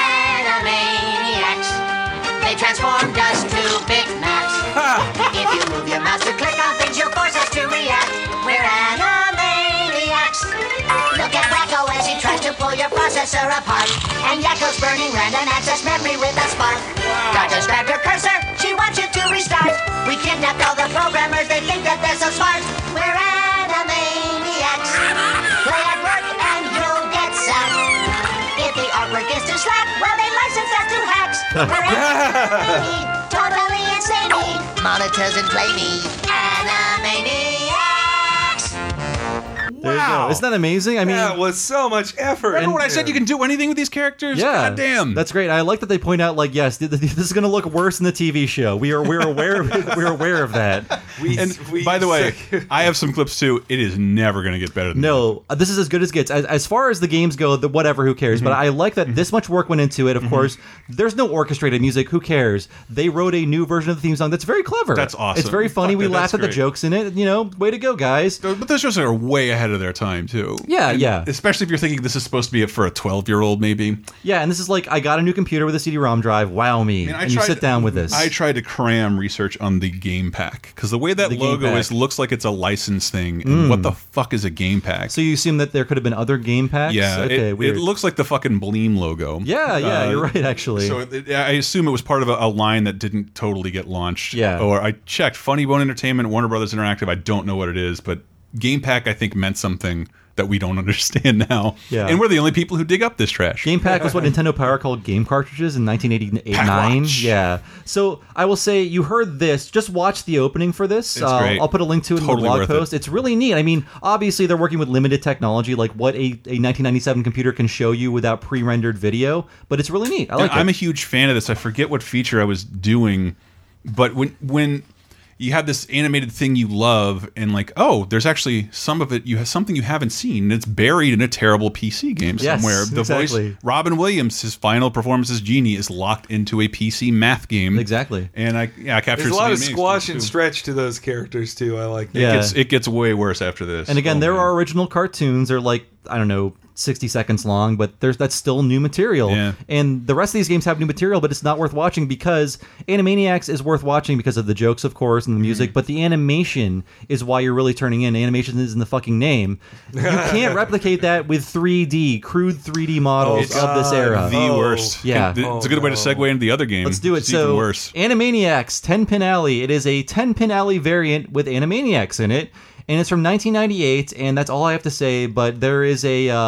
Speaker 5: Animaniacs. They transformed us to Big Macs. If you move your mouse to click on things, you'll force us to react. We're Animaniacs. Look at Wacko as he tries to pull your processor apart. And Yakko's burning random access memory with a spark. Dot just grabbed her cursor, she wants you to restart. We kidnapped all the programmers, they think that they're so smart. We're Animaniacs. Play at work and you'll get sacked. If the artwork is too slack, well, they license us to hacks. We're Animaniacs. Totally insane. Monitors and play me. Animaniacs.
Speaker 1: There you go. Isn't that amazing? I mean,
Speaker 2: That was so much effort.
Speaker 3: Remember when I said you can do anything with these characters?
Speaker 1: yeah,
Speaker 3: God damn.
Speaker 1: that's great. I like that they point out, like, yes, this is going to look worse in the TV show. We're aware of that.
Speaker 3: And by the way, I have some clips too. It is never going to get better than
Speaker 1: No, this is as good as gets. As far as the games go, whatever, who cares? But I like that this much work went into it. Of course, there's no orchestrated music. Who cares? They wrote a new version of the theme song that's very clever.
Speaker 3: That's awesome.
Speaker 1: It's very funny.
Speaker 3: Fuck
Speaker 1: We
Speaker 3: that,
Speaker 1: laugh
Speaker 3: that's
Speaker 1: at the
Speaker 3: great.
Speaker 1: jokes in it. You know, way to go, guys.
Speaker 3: But those shows are way ahead of their time too.
Speaker 1: Yeah,
Speaker 3: And
Speaker 1: yeah.
Speaker 3: Especially if you're thinking this is supposed to be for a 12-year-old, maybe.
Speaker 1: Yeah, and this is like, I got a new computer with a CD-ROM drive. Wow me.
Speaker 3: Man,
Speaker 1: and you sit down with this.
Speaker 3: I tried to cram research on the game pack because the way that
Speaker 1: The game
Speaker 3: logo
Speaker 1: pack.
Speaker 3: is looks like it's a license thing. And what the fuck is a game pack?
Speaker 1: So you assume that there could have been other game packs?
Speaker 3: yeah,
Speaker 1: Okay,
Speaker 3: it
Speaker 1: weird.
Speaker 3: looks like the fucking Bleem logo.
Speaker 1: Yeah, you're right, actually.
Speaker 3: So I assume it was part of a line that didn't totally get launched.
Speaker 1: Yeah.
Speaker 3: Or I checked Funny Bone Entertainment, Warner Brothers Interactive. I don't know what it is, but Game Pack I think meant something that we don't understand now.
Speaker 1: Yeah.
Speaker 3: And we're the only people who dig up this trash.
Speaker 1: Game Pack was what Nintendo Power called game cartridges in 1989.
Speaker 3: Packwatch.
Speaker 1: Yeah. So I will say, you heard this. Just watch the opening for this.
Speaker 3: It's great.
Speaker 1: I'll put a link to it in
Speaker 3: Totally
Speaker 1: the blog
Speaker 3: worth it.
Speaker 1: post. It's really neat. I mean, obviously they're working with limited technology, like what a 1997 computer can show you without pre-rendered video. But it's really neat. I like
Speaker 3: I'm
Speaker 1: it.
Speaker 3: a huge fan of this. I forget what feature I was doing, but when you have this animated thing you love, and like, oh, there's actually some of it you have something you haven't seen. And it's buried in a terrible PC game
Speaker 1: Yes,
Speaker 3: somewhere. The
Speaker 1: exactly.
Speaker 3: voice Robin Williams, his final performance as Genie, is locked into a PC math game.
Speaker 1: Exactly.
Speaker 3: And I captured
Speaker 2: There's a lot of
Speaker 3: some
Speaker 2: squash
Speaker 3: amazing
Speaker 2: and
Speaker 3: stuff,
Speaker 2: stretch to those characters too. I like that.
Speaker 3: too.
Speaker 1: Yeah.
Speaker 3: It gets way worse after this.
Speaker 1: And again,
Speaker 3: Oh,
Speaker 1: there
Speaker 3: man.
Speaker 1: are original cartoons. They're like, I don't know, 60 seconds long, but that's still new material.
Speaker 3: Yeah.
Speaker 1: And the rest of these games have new material, but it's not worth watching because Animaniacs is worth watching because of the jokes, of course, and the music, but the animation is why you're really turning in. Animation is in the fucking name. You can't replicate that with 3D, crude 3D models
Speaker 2: Oh,
Speaker 1: of this era.
Speaker 3: the
Speaker 2: Oh.
Speaker 3: worst.
Speaker 1: Yeah.
Speaker 3: And it's a good way to segue into the other game.
Speaker 1: Let's do it.
Speaker 3: It's even
Speaker 1: So,
Speaker 3: worse.
Speaker 1: Animaniacs 10-Pin Alley. It is a 10-Pin Alley variant with Animaniacs in it, and it's from 1998, and that's all I have to say, but there is a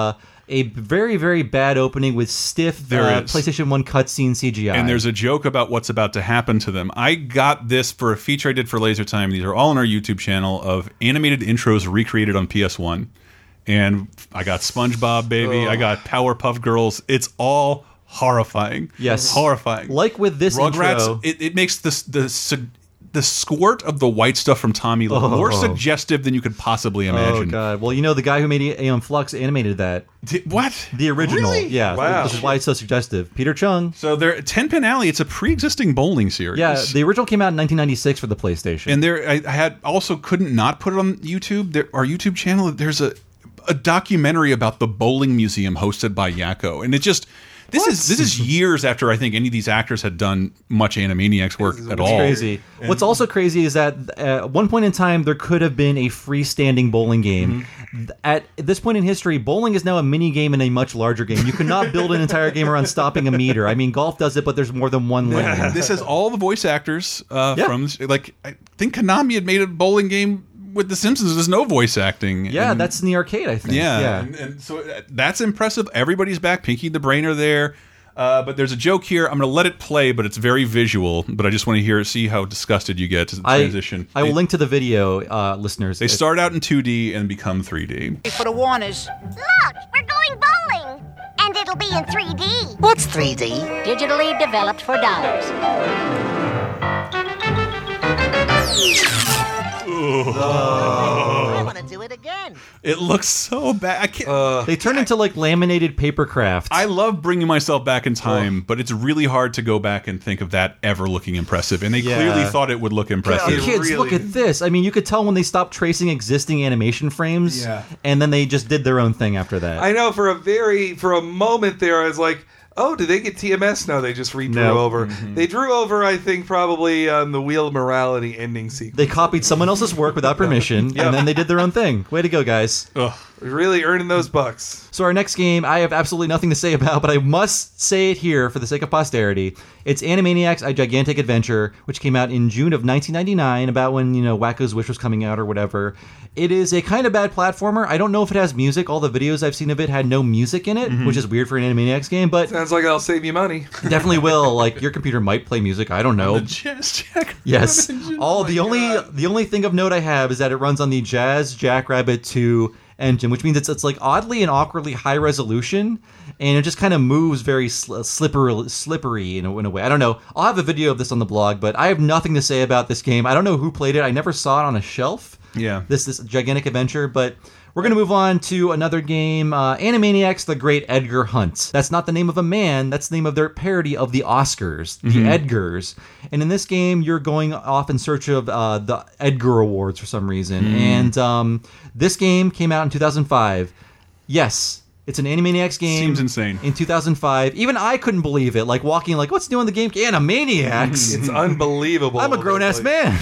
Speaker 1: a very, very bad opening with stiff PlayStation 1 cutscene CGI.
Speaker 3: And there's a joke about what's about to happen to them. I got this for a feature I did for Laser Time. These are all on our YouTube channel of animated intros recreated on PS1. And I got SpongeBob, baby. I got Powerpuff Girls. It's all horrifying.
Speaker 1: Yes.
Speaker 3: Horrifying.
Speaker 1: Like with this
Speaker 3: Rugrats,
Speaker 1: intro.
Speaker 3: it makes the squirt of the white stuff from Tommy look more suggestive than you could possibly imagine.
Speaker 1: Oh, God. Well, you know, the guy who made Aeon Flux animated that.
Speaker 3: What?
Speaker 1: The original.
Speaker 3: Really?
Speaker 1: Yeah.
Speaker 2: Wow.
Speaker 1: Which is why it's so suggestive. Peter Chung.
Speaker 3: So there, 10 Pin Alley, it's a pre-existing bowling series.
Speaker 1: Yeah, the original came out in 1996 for the PlayStation.
Speaker 3: And there, I had also couldn't not put it on YouTube. Our YouTube channel, there's a documentary about the bowling museum hosted by Yakko, and it just this is years after I think any of these actors had done much Animaniacs work at all.
Speaker 1: Crazy. What's also crazy is that at one point in time there could have been a freestanding bowling game. At this point in history, bowling is now a mini game in a much larger game. You cannot build an entire game around stopping a meter. I mean, golf does it, but there's more than one lane.
Speaker 3: This has all the voice actors from, like, I think Konami had made a bowling game with The Simpsons. There's no voice acting.
Speaker 1: Yeah,
Speaker 3: and,
Speaker 1: that's in the arcade, I think.
Speaker 3: Yeah, and so that's impressive. Everybody's back. Pinky the Brain are there. But there's a joke here. I'm going to let it play, but it's very visual. But I just want to see how disgusted you get to the transition.
Speaker 1: I will link to the video, listeners.
Speaker 3: They start out in 2D and become 3D.
Speaker 6: For the Warners.
Speaker 5: Look, we're going bowling. And it'll be in 3D.
Speaker 6: What's 3D?
Speaker 5: Digitally developed for dollars.
Speaker 6: I want to do it again.
Speaker 3: It looks so bad. I can't.
Speaker 1: They turn into like laminated paper crafts.
Speaker 3: I love bringing myself back in time, but it's really hard to go back and think of that ever looking impressive. And they clearly thought it would look impressive.
Speaker 1: Kids, look at this. I mean, you could tell when they stopped tracing existing animation frames, and then they just did their own thing after that.
Speaker 2: I know for a moment there, I was like, oh, did they get TMS? No, they just redrew over. They drew over, I think, probably on the Wheel of Morality ending sequence.
Speaker 1: They copied someone else's work without permission, and then they did their own thing. Way to go, guys.
Speaker 3: Ugh.
Speaker 2: Really earning those bucks.
Speaker 1: So our next game, I have absolutely nothing to say about, but I must say it here for the sake of posterity. It's Animaniacs: A Gigantic Adventure, which came out in June of 1999, about when, Wacko's Wish was coming out or whatever. It is a kind of bad platformer. I don't know if it has music. All the videos I've seen of it had no music in it, which is weird for an Animaniacs game, but
Speaker 2: Sounds like I'll save you money.
Speaker 1: definitely will. Like, your computer might play music. I don't know.
Speaker 3: The Jazz Jack.
Speaker 1: Yes.
Speaker 3: Oh
Speaker 1: The only thing of note I have is that it runs on the Jazz Jackrabbit 2 engine, which means it's like oddly and awkwardly high resolution, and it just kind of moves very slippery in a way. I don't know. I'll have a video of this on the blog, but I have nothing to say about this game. I don't know who played it. I never saw it on a shelf.
Speaker 3: Yeah.
Speaker 1: This Gigantic Adventure, but we're going to move on to another game, Animaniacs: The Great Edgar Hunt. That's not the name of a man. That's the name of their parody of the Oscars, the Edgars. And in this game, you're going off in search of the Edgar Awards for some reason. And this game came out in 2005. Yes. It's an Animaniacs game.
Speaker 3: Seems insane.
Speaker 1: In 2005. Even I couldn't believe it. Like, walking like, what's new in the game? Animaniacs.
Speaker 2: It's unbelievable.
Speaker 1: I'm a grown-ass man.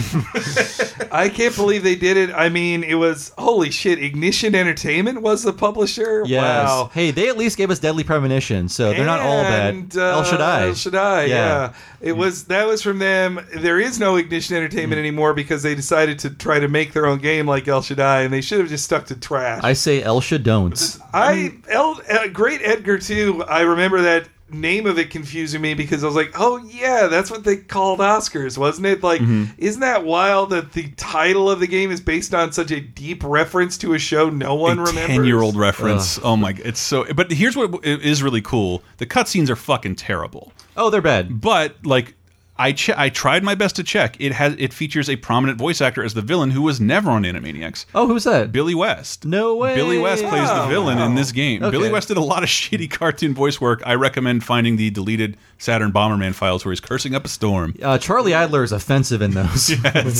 Speaker 2: I can't believe they did it. I mean, it was, holy shit, Ignition Entertainment was the publisher?
Speaker 1: Yes.
Speaker 2: Wow.
Speaker 1: Hey, they at least gave us Deadly Premonition, so they're not all bad. El Shaddai.
Speaker 2: El Shaddai, yeah. That was from them. There is no Ignition Entertainment anymore because they decided to try to make their own game like El Shaddai, and they should have just stuck to trash.
Speaker 1: I say El Shaddon'ts.
Speaker 2: Great Edgar too. I remember that name of it confusing me because I was like, oh yeah, that's what they called Oscars, wasn't it? Like, isn't that wild that the title of the game is based on such a deep reference to a show no one remembers?
Speaker 3: 10-year-old reference. Oh my, it's so. But here's what is really cool: the cutscenes are fucking terrible.
Speaker 1: Oh, they're bad.
Speaker 3: But like, I tried my best to check. It features a prominent voice actor as the villain who was never on Animaniacs.
Speaker 1: Oh, who's that?
Speaker 3: Billy West.
Speaker 1: No way.
Speaker 3: Billy West plays the villain in this game.
Speaker 1: Okay.
Speaker 3: Billy West did a lot of shitty cartoon voice work. I recommend finding the deleted Saturn Bomberman files where he's cursing up a storm.
Speaker 1: Charlie Adler is offensive in those.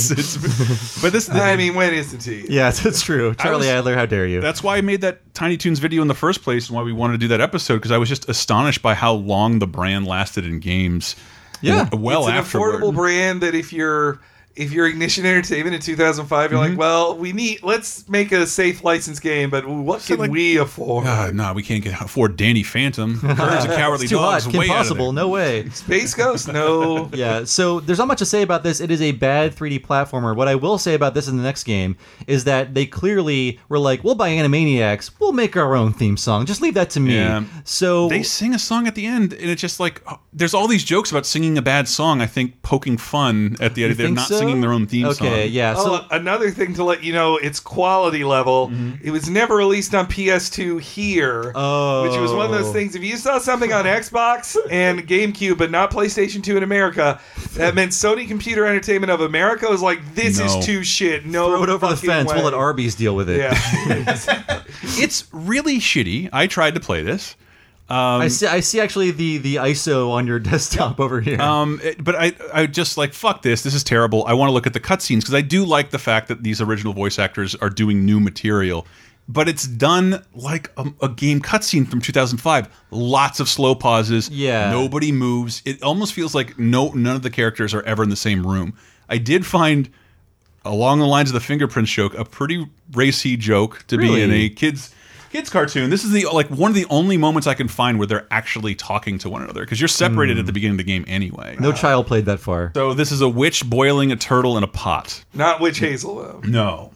Speaker 3: But this.
Speaker 2: I mean, when isn't he?
Speaker 1: Yes, it's true. Charlie Adler, how dare you?
Speaker 3: That's why I made that Tiny Toons video in the first place and why we wanted to do that episode, because I was just astonished by how long the brand lasted in games.
Speaker 1: Yeah.
Speaker 3: Well,
Speaker 2: it's an
Speaker 3: afterward.
Speaker 2: affordable brand that if you're if you're Ignition Entertainment in 2005, you're like, well, let's make a safe license game, but what can we afford?
Speaker 3: No, we can't afford Danny Phantom. Courage the Cowardly
Speaker 1: It's too
Speaker 3: Dog's
Speaker 1: hot.
Speaker 3: way
Speaker 1: Kim
Speaker 3: out of
Speaker 1: Possible.
Speaker 3: there.
Speaker 1: No way.
Speaker 2: Space Ghost? No.
Speaker 1: Yeah, so there's not much to say about this. It is a bad 3D platformer. What I will say about this in the next game is that they clearly were like, we'll buy Animaniacs, we'll make our own theme song. Just leave that to me.
Speaker 3: Yeah.
Speaker 1: So
Speaker 3: They sing a song at the end, and it's just like there's all these jokes about singing a bad song. I think poking fun at the idea they're
Speaker 1: think
Speaker 3: not
Speaker 1: so?
Speaker 3: singing their own theme song.
Speaker 1: Okay, yeah. So
Speaker 2: Another thing to let you know, its quality level. It was never released on PS2 here, which was one of those things. If you saw something on Xbox and GameCube, but not PlayStation 2 in America, that meant Sony Computer Entertainment of America was like, "This is too shit." No,
Speaker 1: throw it over the
Speaker 2: fucking
Speaker 1: fence.
Speaker 2: way.
Speaker 1: We'll let Arby's deal with it.
Speaker 2: Yeah,
Speaker 3: It's really shitty. I tried to play this.
Speaker 1: I see actually the ISO on your desktop over here.
Speaker 3: But I just like, fuck this. This is terrible. I want to look at the cutscenes because I do like the fact that these original voice actors are doing new material. But it's done like a game cutscene from 2005. Lots of slow pauses.
Speaker 1: Yeah.
Speaker 3: Nobody moves. It almost feels like none of the characters are ever in the same room. I did find, along the lines of the fingerprints joke, a pretty racy joke to be in a kids cartoon. This is one of the only moments I can find where they're actually talking to one another because you're separated at the beginning of the game anyway.
Speaker 1: No child played that far.
Speaker 3: So this is a witch boiling a turtle in a pot.
Speaker 2: not Witch Hazel though.
Speaker 3: No.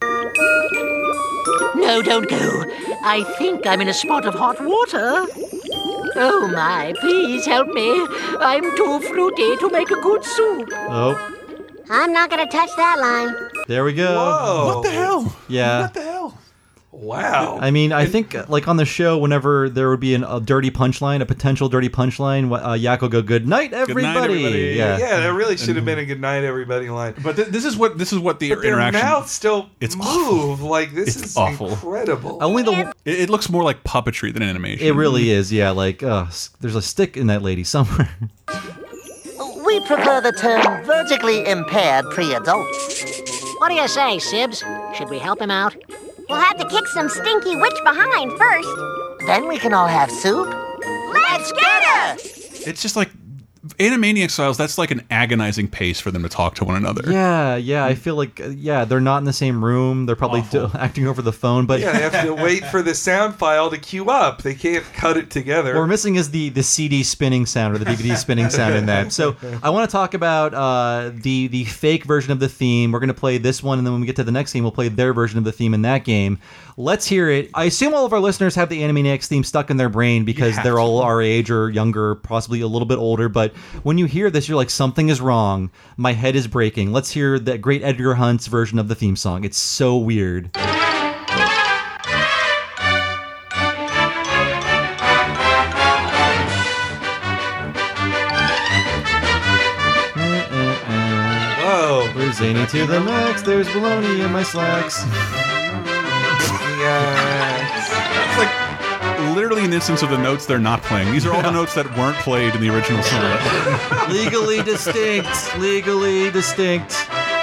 Speaker 6: No, don't go. I think I'm in a spot of hot water. Oh my, please help me. I'm too fruity to make a good soup.
Speaker 1: Oh,
Speaker 5: I'm not gonna touch that line.
Speaker 1: there we go.
Speaker 2: Whoa!
Speaker 3: What the hell?
Speaker 1: Yeah.
Speaker 3: What the hell?
Speaker 2: Wow.
Speaker 1: I mean, I think like on the show, whenever there would be a dirty punchline, a potential dirty punchline, Yak will go, "Good night, everybody."
Speaker 3: everybody.
Speaker 1: Yeah.
Speaker 2: Yeah, that really should have been a good night, everybody line.
Speaker 3: But this is what the
Speaker 2: But their
Speaker 3: interaction.
Speaker 2: mouths still
Speaker 3: It's
Speaker 2: move.
Speaker 3: awful.
Speaker 2: Like this
Speaker 3: It's
Speaker 2: is
Speaker 3: awful.
Speaker 2: incredible.
Speaker 1: Only the
Speaker 3: It looks more like puppetry than animation.
Speaker 1: it really is. Yeah, like there's a stick in that lady somewhere.
Speaker 6: We prefer the term vertically impaired pre-adult. What do you say, Sibs? Should we help him out?
Speaker 5: We'll have to kick some stinky witch behind first.
Speaker 6: Then we can all have soup.
Speaker 5: Let's get her!
Speaker 3: It's just like Animaniac styles. That's like an agonizing pace for them to talk to one another.
Speaker 1: Yeah. I feel like they're not in the same room. They're probably acting over the phone. But
Speaker 2: Yeah, they have to wait for the sound file to queue up. They can't cut it together.
Speaker 1: what we're missing is the CD spinning sound or the DVD spinning sound in that. So I want to talk about the fake version of the theme. We're going to play this one, and then when we get to the next game, we'll play their version of the theme in that game. Let's hear it. I assume all of our listeners have the Animaniacs theme stuck in their brain because they're all our age or younger, possibly a little bit older. But when you hear this, you're like, something is wrong. My head is breaking. Let's hear that great Edgar Hunt's version of the theme song. It's so weird.
Speaker 2: Whoa.
Speaker 1: We're zany to the max. There's baloney in my slacks.
Speaker 2: Yes.
Speaker 3: It's like literally an instance of the notes they're not playing. These are all the notes that weren't played in the original song.
Speaker 1: Legally distinct. Legally distinct.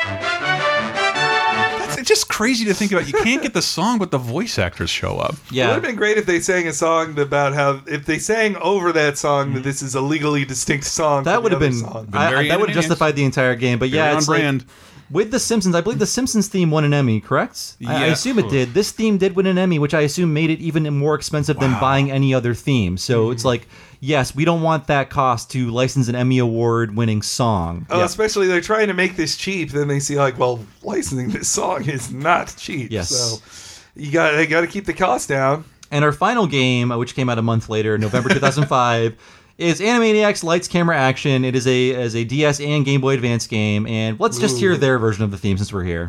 Speaker 3: It's just crazy to think about. You can't get the song, but the voice actors show up.
Speaker 2: It would
Speaker 1: Yeah.
Speaker 2: have been great if they sang a song about how, if they sang over that song that this is a legally distinct song.
Speaker 1: That
Speaker 2: from
Speaker 1: would
Speaker 2: the
Speaker 1: have
Speaker 2: other
Speaker 1: been,
Speaker 2: song.
Speaker 3: very
Speaker 1: that would have
Speaker 3: Animaniacs.
Speaker 1: justified the entire game. But
Speaker 3: Very
Speaker 1: yeah,
Speaker 3: on
Speaker 1: it's
Speaker 3: brand.
Speaker 1: like with The Simpsons. I believe The Simpsons theme won an Emmy, correct? I
Speaker 3: Yeah.
Speaker 1: assume it did. This theme did win an Emmy, which I assume made it even more expensive than buying any other theme. So it's like, yes, we don't want that cost to license an Emmy award-winning song.
Speaker 2: Oh,
Speaker 1: Yeah.
Speaker 2: especially they're trying to make this cheap. Then they see like, well, licensing this song is not cheap.
Speaker 1: Yes.
Speaker 2: So they got to keep the cost down.
Speaker 1: And our final game, which came out a month later, November 2005, is Animaniacs Lights Camera Action. It is a DS and Game Boy Advance game, and let's just hear their version of the theme since we're here.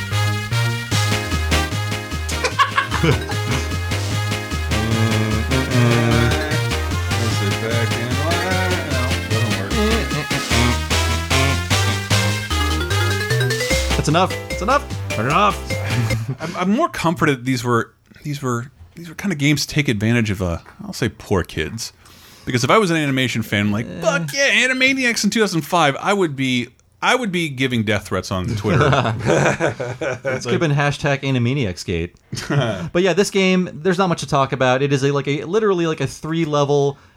Speaker 1: That's enough. It's enough. Turn it off.
Speaker 3: I'm more comforted. These were kind of games to take advantage of I'll say poor kids. Because if I was an animation fan, I'm like, fuck yeah, Animaniacs in 2005, I would be giving death threats on Twitter.
Speaker 1: It's been hashtag Animaniacsgate. But yeah, this game, there's not much to talk about. It is literally like a 3-level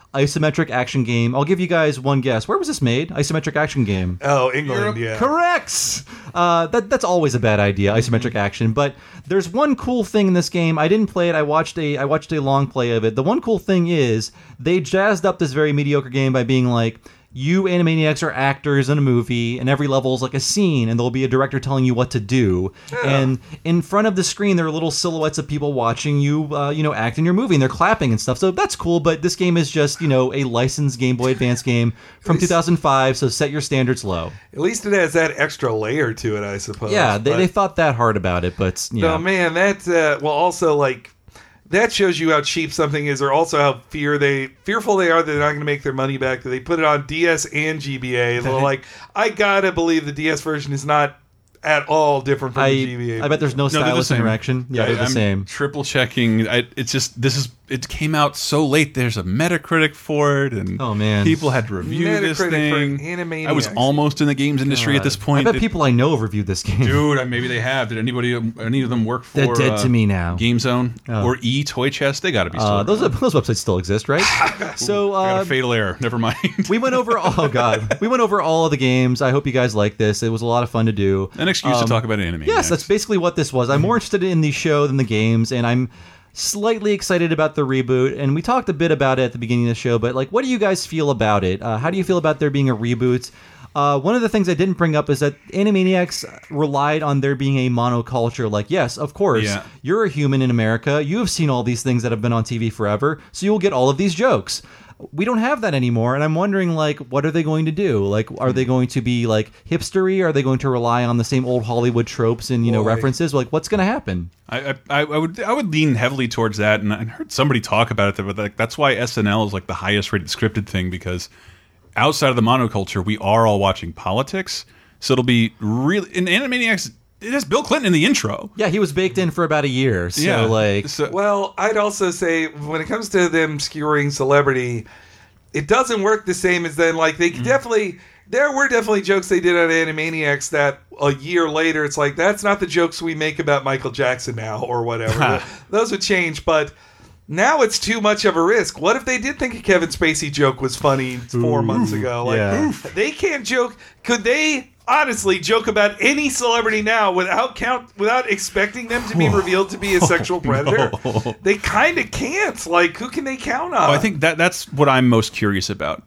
Speaker 1: isometric action game. I'll give you guys one guess. Where was this made? Isometric action game.
Speaker 2: Oh, England, yeah.
Speaker 1: Correct. That's always a bad idea, isometric action. But there's one cool thing in this game. I didn't play it. I watched a long play of it. The one cool thing is they jazzed up this very mediocre game by being like, you Animaniacs are actors in a movie, and every level is like a scene, and there'll be a director telling you what to do. Yeah. And in front of the screen, there are little silhouettes of people watching you, act in your movie, and they're clapping and stuff. So that's cool, but this game is just, a licensed Game Boy Advance game from 2005, so set your standards low.
Speaker 2: At least it has that extra layer to it, I suppose.
Speaker 1: Yeah, they thought that hard about it, but,
Speaker 2: No, man, that, also, like, that shows you how cheap something is, or also how fearful they are that they're not going to make their money back. That they put it on DS and GBA. They're like, I gotta believe the DS version is not at all different from the GBA.
Speaker 1: I bet there's no stylus interaction. Yeah, they're the same.
Speaker 3: Triple checking. It's just it came out so late. There's a Metacritic for it, and
Speaker 1: oh man,
Speaker 3: people had to review this thing. I was almost in the games industry at this point.
Speaker 1: I bet people I know have reviewed this game.
Speaker 3: Dude, maybe they have. Did any of them work for?
Speaker 1: They're dead to me now.
Speaker 3: GameZone or Toy Chest? They got to be still.
Speaker 1: Those websites still exist, right? So
Speaker 3: I got a fatal error. Never mind.
Speaker 1: We went over. Oh god, we went over all of the games. I hope you guys like this. It was a lot of fun to do.
Speaker 3: An excuse to talk about anime.
Speaker 1: Yes, that's basically what this was. I'm more interested in the show than the games, and I'm slightly excited about the reboot. And we talked a bit about it at the beginning of the show, but like, what do you guys feel about it? How do you feel about there being a reboot? One of the things I didn't bring up is that Animaniacs relied on there being a monoculture. Like, yes, of course, you're a human in America. You have seen all these things that have been on TV forever, so you'll get all of these jokes. We don't have that anymore, and I'm wondering, like, what are they going to do? Like, are they going to be, like, hipstery? Are they going to rely on the same old Hollywood tropes and, references? Like, what's going to happen?
Speaker 3: I would lean heavily towards that, and I heard somebody talk about it, but like, that's why SNL is, like, the highest-rated scripted thing, because outside of the monoculture, we are all watching politics, so it'll be really... In Animaniacs... It has Bill Clinton in the intro.
Speaker 1: Yeah, he was baked in for about a year. So,
Speaker 2: well, I'd also say when it comes to them skewering celebrity, it doesn't work the same as then. Like, they definitely... There were definitely jokes they did on Animaniacs that a year later, it's like, that's not the jokes we make about Michael Jackson now or whatever. Those would change, but... Now it's too much of a risk. What if they did think a Kevin Spacey joke was funny 4 months ago? Like, they can't joke. Could they honestly joke about any celebrity now without expecting them to be revealed to be a sexual predator? No. They kind of can't. Like, who can they count on?
Speaker 3: Oh, I think that's what I'm most curious about.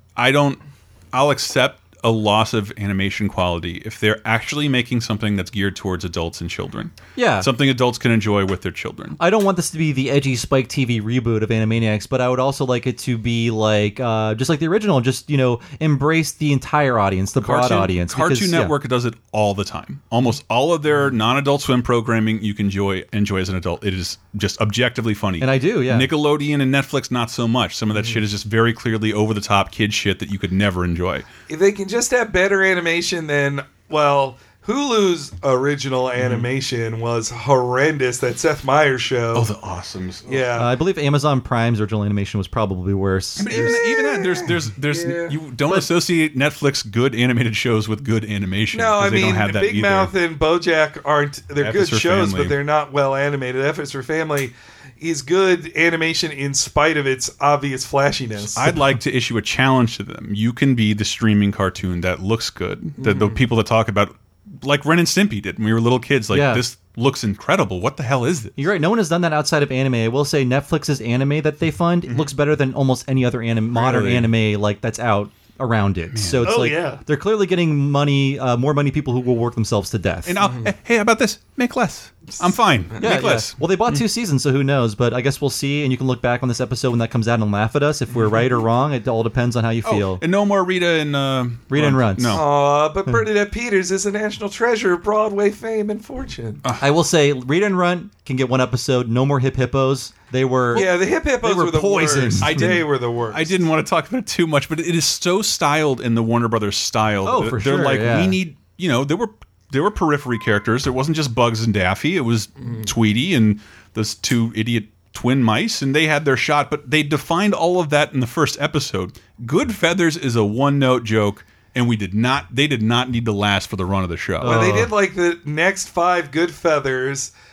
Speaker 3: I'll accept a loss of animation quality if they're actually making something that's geared towards adults and children.
Speaker 1: Yeah.
Speaker 3: Something adults can enjoy with their children.
Speaker 1: I don't want this to be the edgy Spike TV reboot of Animaniacs, but I would also like it to be like, just like the original, just, embrace the entire audience, the broad audience.
Speaker 3: Cartoon Network does it all the time. Almost all of their non-adult swim programming you can enjoy as an adult. It is just objectively funny.
Speaker 1: And I do, yeah.
Speaker 3: Nickelodeon and Netflix, not so much. Some of that shit is just very clearly over-the-top kid shit that you could never enjoy.
Speaker 2: If they can just have better animation than, well, Hulu's original animation was horrendous. That Seth Meyers show.
Speaker 3: Oh, the Awesomes.
Speaker 2: Yeah,
Speaker 1: I believe Amazon Prime's original animation was probably worse.
Speaker 3: But even that, you don't associate Netflix good animated shows with good animation.
Speaker 2: No, I mean,
Speaker 3: don't have that
Speaker 2: Big
Speaker 3: either.
Speaker 2: Mouth and BoJack aren't. They're
Speaker 3: F
Speaker 2: good
Speaker 3: is for
Speaker 2: shows,
Speaker 3: Family.
Speaker 2: but they're not well animated. F is for Family is good animation in spite of its obvious flashiness.
Speaker 3: I'd like to issue a challenge to them. You can be the streaming cartoon that looks good. The people that talk about, like Ren and Stimpy did when we were little kids. Like, this looks incredible. What the hell is this?
Speaker 1: You're right. No one has done that outside of anime. I will say Netflix's anime that they fund looks better than almost any other modern anime that's out around it. Man. So it's they're clearly getting money, more money, people who will work themselves to death.
Speaker 3: And hey, how about this? Make less. I'm fine. Make less.
Speaker 1: Well, they bought 2 seasons, so who knows? But I guess we'll see, and you can look back on this episode when that comes out and laugh at us if we're right or wrong. It all depends on how you feel.
Speaker 3: And no more Rita and
Speaker 1: Runts.
Speaker 3: No.
Speaker 2: But Bernadette Peters is a national treasure of Broadway fame and fortune.
Speaker 1: I will say, Rita and Runt can get one episode. No more Hip Hippos. They were
Speaker 2: the Hip Hippos were the
Speaker 1: poison.
Speaker 2: worst. They were the worst.
Speaker 3: I didn't want to talk about it too much, but it is so styled in the Warner Brothers style.
Speaker 1: Oh, for sure.
Speaker 3: They're like, we need, there were periphery characters. There wasn't just Bugs and Daffy. It was Tweety and those 2 idiot twin mice, and they had their shot. But they defined all of that in the first episode. Good Feathers is a one-note joke, and they did not need to last for the run of the show.
Speaker 2: Well, they did like the next 5 Good Feathers.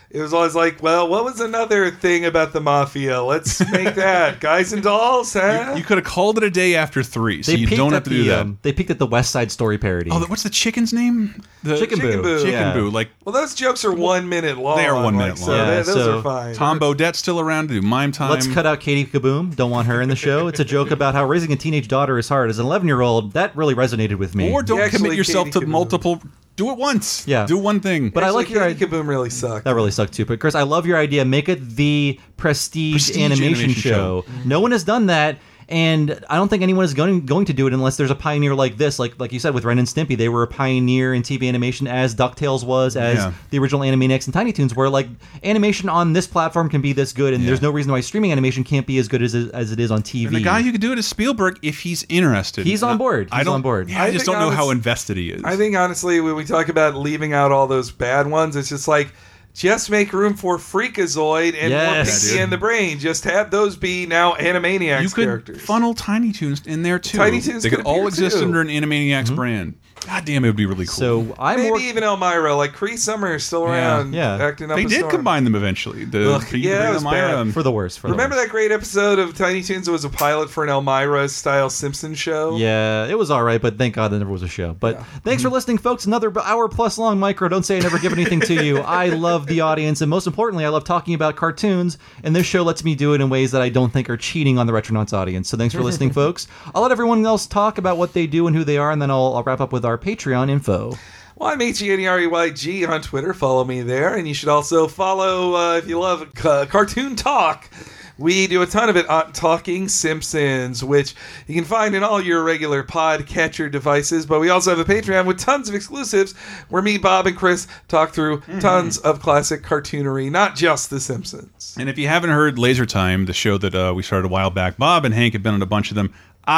Speaker 2: it was always like, well, what was another thing about the Mafia? Let's make that. Guys and Dolls, huh?
Speaker 3: You could have called it a day after 3, so you don't have to do that.
Speaker 1: They peaked at the West Side Story parody.
Speaker 3: Oh, what's the chicken's name? The
Speaker 1: Chicken Boo.
Speaker 3: Chicken
Speaker 1: Yeah.
Speaker 3: Boo. Like,
Speaker 2: Well, those jokes are 1 minute long.
Speaker 3: They are 1 minute
Speaker 2: So
Speaker 3: long.
Speaker 1: Yeah,
Speaker 2: those
Speaker 1: so
Speaker 2: are fine.
Speaker 3: Tom Bodette's still around to do Mime Time.
Speaker 1: Let's cut out Katie Kaboom. Don't want her in the show. It's a joke about how raising a teenage daughter is hard. As an 11-year-old, that really resonated with me.
Speaker 3: Or don't
Speaker 2: Yeah, actually,
Speaker 3: commit yourself
Speaker 2: Katie
Speaker 3: to
Speaker 2: Kaboom.
Speaker 3: multiple. Do it once.
Speaker 1: Yeah.
Speaker 3: Do one thing.
Speaker 1: But I like your
Speaker 2: Katie Kaboom really sucked.
Speaker 1: That really sucked too. But Chris, I love your idea. Make it the prestige animation show. No one has done that. And I don't think anyone is going to do it unless there's a pioneer like this. Like you said, with Ren and Stimpy, they were a pioneer in TV animation, as DuckTales was, as the original Animaniacs and Tiny Toons were. Like, animation on this platform can be this good, and there's no reason why streaming animation can't be as good as it is on TV.
Speaker 3: And the guy who could do it is Spielberg if he's interested.
Speaker 1: He's on board. He's on board.
Speaker 3: Yeah, I just
Speaker 2: think
Speaker 3: don't know how invested he is.
Speaker 2: I think, honestly, when we talk about leaving out all those bad ones, it's just like, just make room for Freakazoid and more
Speaker 1: Yes.
Speaker 2: Pinky and the Brain. Just have those be now Animaniacs
Speaker 3: you could
Speaker 2: characters.
Speaker 3: funnel Tiny Toons in there too.
Speaker 2: Tiny Toons
Speaker 3: they
Speaker 2: could
Speaker 3: could all
Speaker 2: appear,
Speaker 3: exist
Speaker 2: too.
Speaker 3: under an Animaniacs brand. God damn, it would be really cool.
Speaker 1: So I'm
Speaker 2: Maybe
Speaker 1: more.
Speaker 2: even Elmira, like Cree Summer is still around,
Speaker 1: Yeah.
Speaker 2: acting up
Speaker 3: they
Speaker 2: a
Speaker 3: did
Speaker 2: storm.
Speaker 3: combine them eventually. The
Speaker 2: Ugh,
Speaker 3: Pinky
Speaker 2: yeah,
Speaker 3: Brain
Speaker 2: it was
Speaker 3: Elmira,
Speaker 2: bad.
Speaker 1: For the worst.
Speaker 2: Remember that great episode of Tiny Toons that was a pilot for an Elmira style Simpsons show?
Speaker 1: Yeah, it was all right, but thank God there never was a show. But thanks for listening, folks. Another hour plus long micro. Don't say I never give anything to you. I love the audience, and most importantly, I love talking about cartoons, and this show lets me do it in ways that I don't think are cheating on the Retronauts audience. So thanks for listening, folks. I'll let everyone else talk about what they do and who they are, and then I'll wrap up with our Patreon info.
Speaker 2: Well, I'm HGNEREYG on Twitter. Follow me there. And you should also follow, if you love cartoon talk, we do a ton of it on Talking Simpsons, which you can find in all your regular podcatcher devices. But we also have a Patreon with tons of exclusives where me, Bob, and Chris talk through tons of classic cartoonery, not just The Simpsons.
Speaker 3: And if you haven't heard Laser Time, the show that we started a while back, Bob and Hank have been on a bunch of them.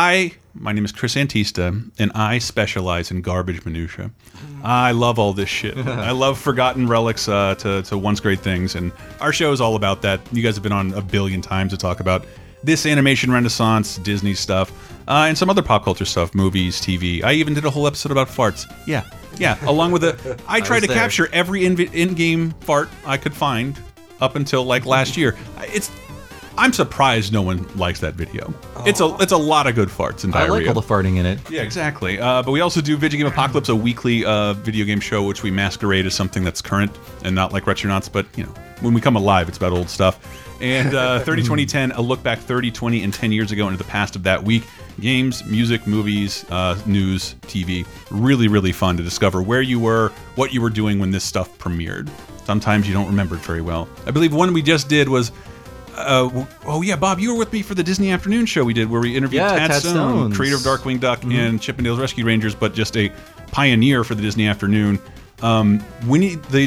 Speaker 3: My name is Chris Antista, and I specialize in garbage minutia. I love all this shit. I love forgotten relics to once great things, and our show is all about that. You guys have been on a billion times to talk about this animation renaissance, Disney stuff, and some other pop culture stuff, movies, TV. I even did a whole episode about farts. Yeah. Along with I tried to capture every in-game fart I could find up until like last year. I'm surprised no one likes that video. It's a lot of good farts and diarrhea.
Speaker 1: I like all the farting in it.
Speaker 3: Yeah, exactly. But we also do Video Game Apocalypse, a weekly video game show, which we masquerade as something that's current and not like Retronauts. But you know, when we come alive, it's about old stuff. And 30-20-10, a look back 30, 20, and 10 years ago into the past of that week. Games, music, movies, news, TV. Really, really fun to discover where you were, what you were doing when this stuff premiered. Sometimes you don't remember it very well. I believe one we just did was. Oh yeah, Bob, you were with me for the Disney Afternoon show we did, where we interviewed Tad Stone, creator of Darkwing Duck and Chippendales Rescue Rangers, but just a pioneer for the Disney Afternoon. In 30-20-10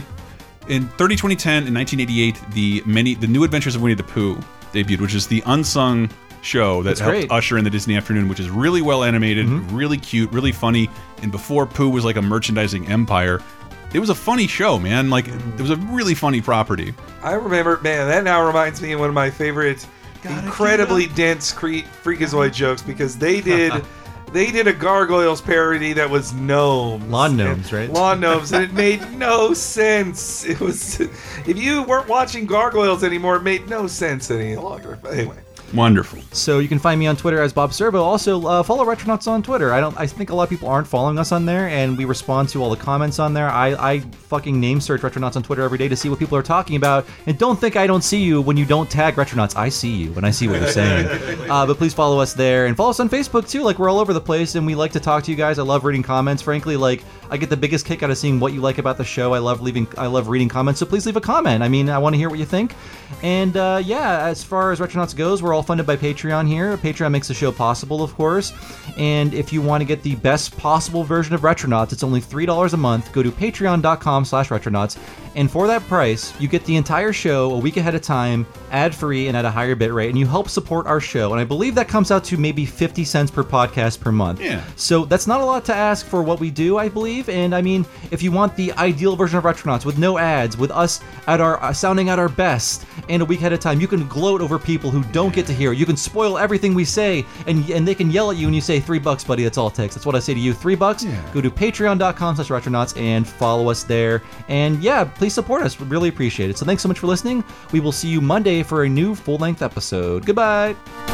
Speaker 3: in 1988, the New Adventures of Winnie the Pooh debuted, which is the unsung show that helped usher in the Disney Afternoon, which is really well animated, really cute, really funny. And before Pooh was like a merchandising empire, it was a funny show, man. Like, it was a really funny property.
Speaker 2: I remember, man, that now reminds me of one of my favorite, incredibly dense Freakazoid jokes, because they did a Gargoyles parody that was gnomes.
Speaker 1: Lawn gnomes, right?
Speaker 2: Lawn gnomes, and it made no sense. It was, if you weren't watching Gargoyles anymore, it made no sense any longer. But anyway.
Speaker 3: Wonderful.
Speaker 1: So you can find me on Twitter as Bob Servo. Also, follow Retronauts on Twitter. I think a lot of people aren't following us on there, and we respond to all the comments on there. I fucking name search Retronauts on Twitter every day to see what people are talking about. And don't think I don't see you when you don't tag Retronauts. I see you and I see what you're saying. But please follow us there, and follow us on Facebook too. Like, we're all over the place, and we like to talk to you guys. I love reading comments. Frankly, like, I get the biggest kick out of seeing what you like about the show. I love reading comments. So please leave a comment. I mean, I want to hear what you think. And yeah, as far as Retronauts goes, we're all funded by Patreon here. Patreon makes the show possible, of course. And if you want to get the best possible version of Retronauts, it's only $3 a month. Go to patreon.com/Retronauts. And for that price, you get the entire show a week ahead of time, ad-free, and at a higher bit rate, and you help support our show. And I believe that comes out to maybe 50 cents per podcast per month.
Speaker 3: Yeah.
Speaker 1: So that's not a lot to ask for what we do, I believe. And I mean, if you want the ideal version of Retronauts with no ads, with us at our sounding at our best, and a week ahead of time, you can gloat over people who don't get to hear it. You can spoil everything we say, and they can yell at you when you say $3, buddy. That's all it takes. That's what I say to you. $3.
Speaker 3: Yeah.
Speaker 1: Go to patreon.com/Retronauts and follow us there. And yeah, please please support us. We really appreciate it. So thanks so much for listening. We will see you Monday for a new full-length episode. Goodbye.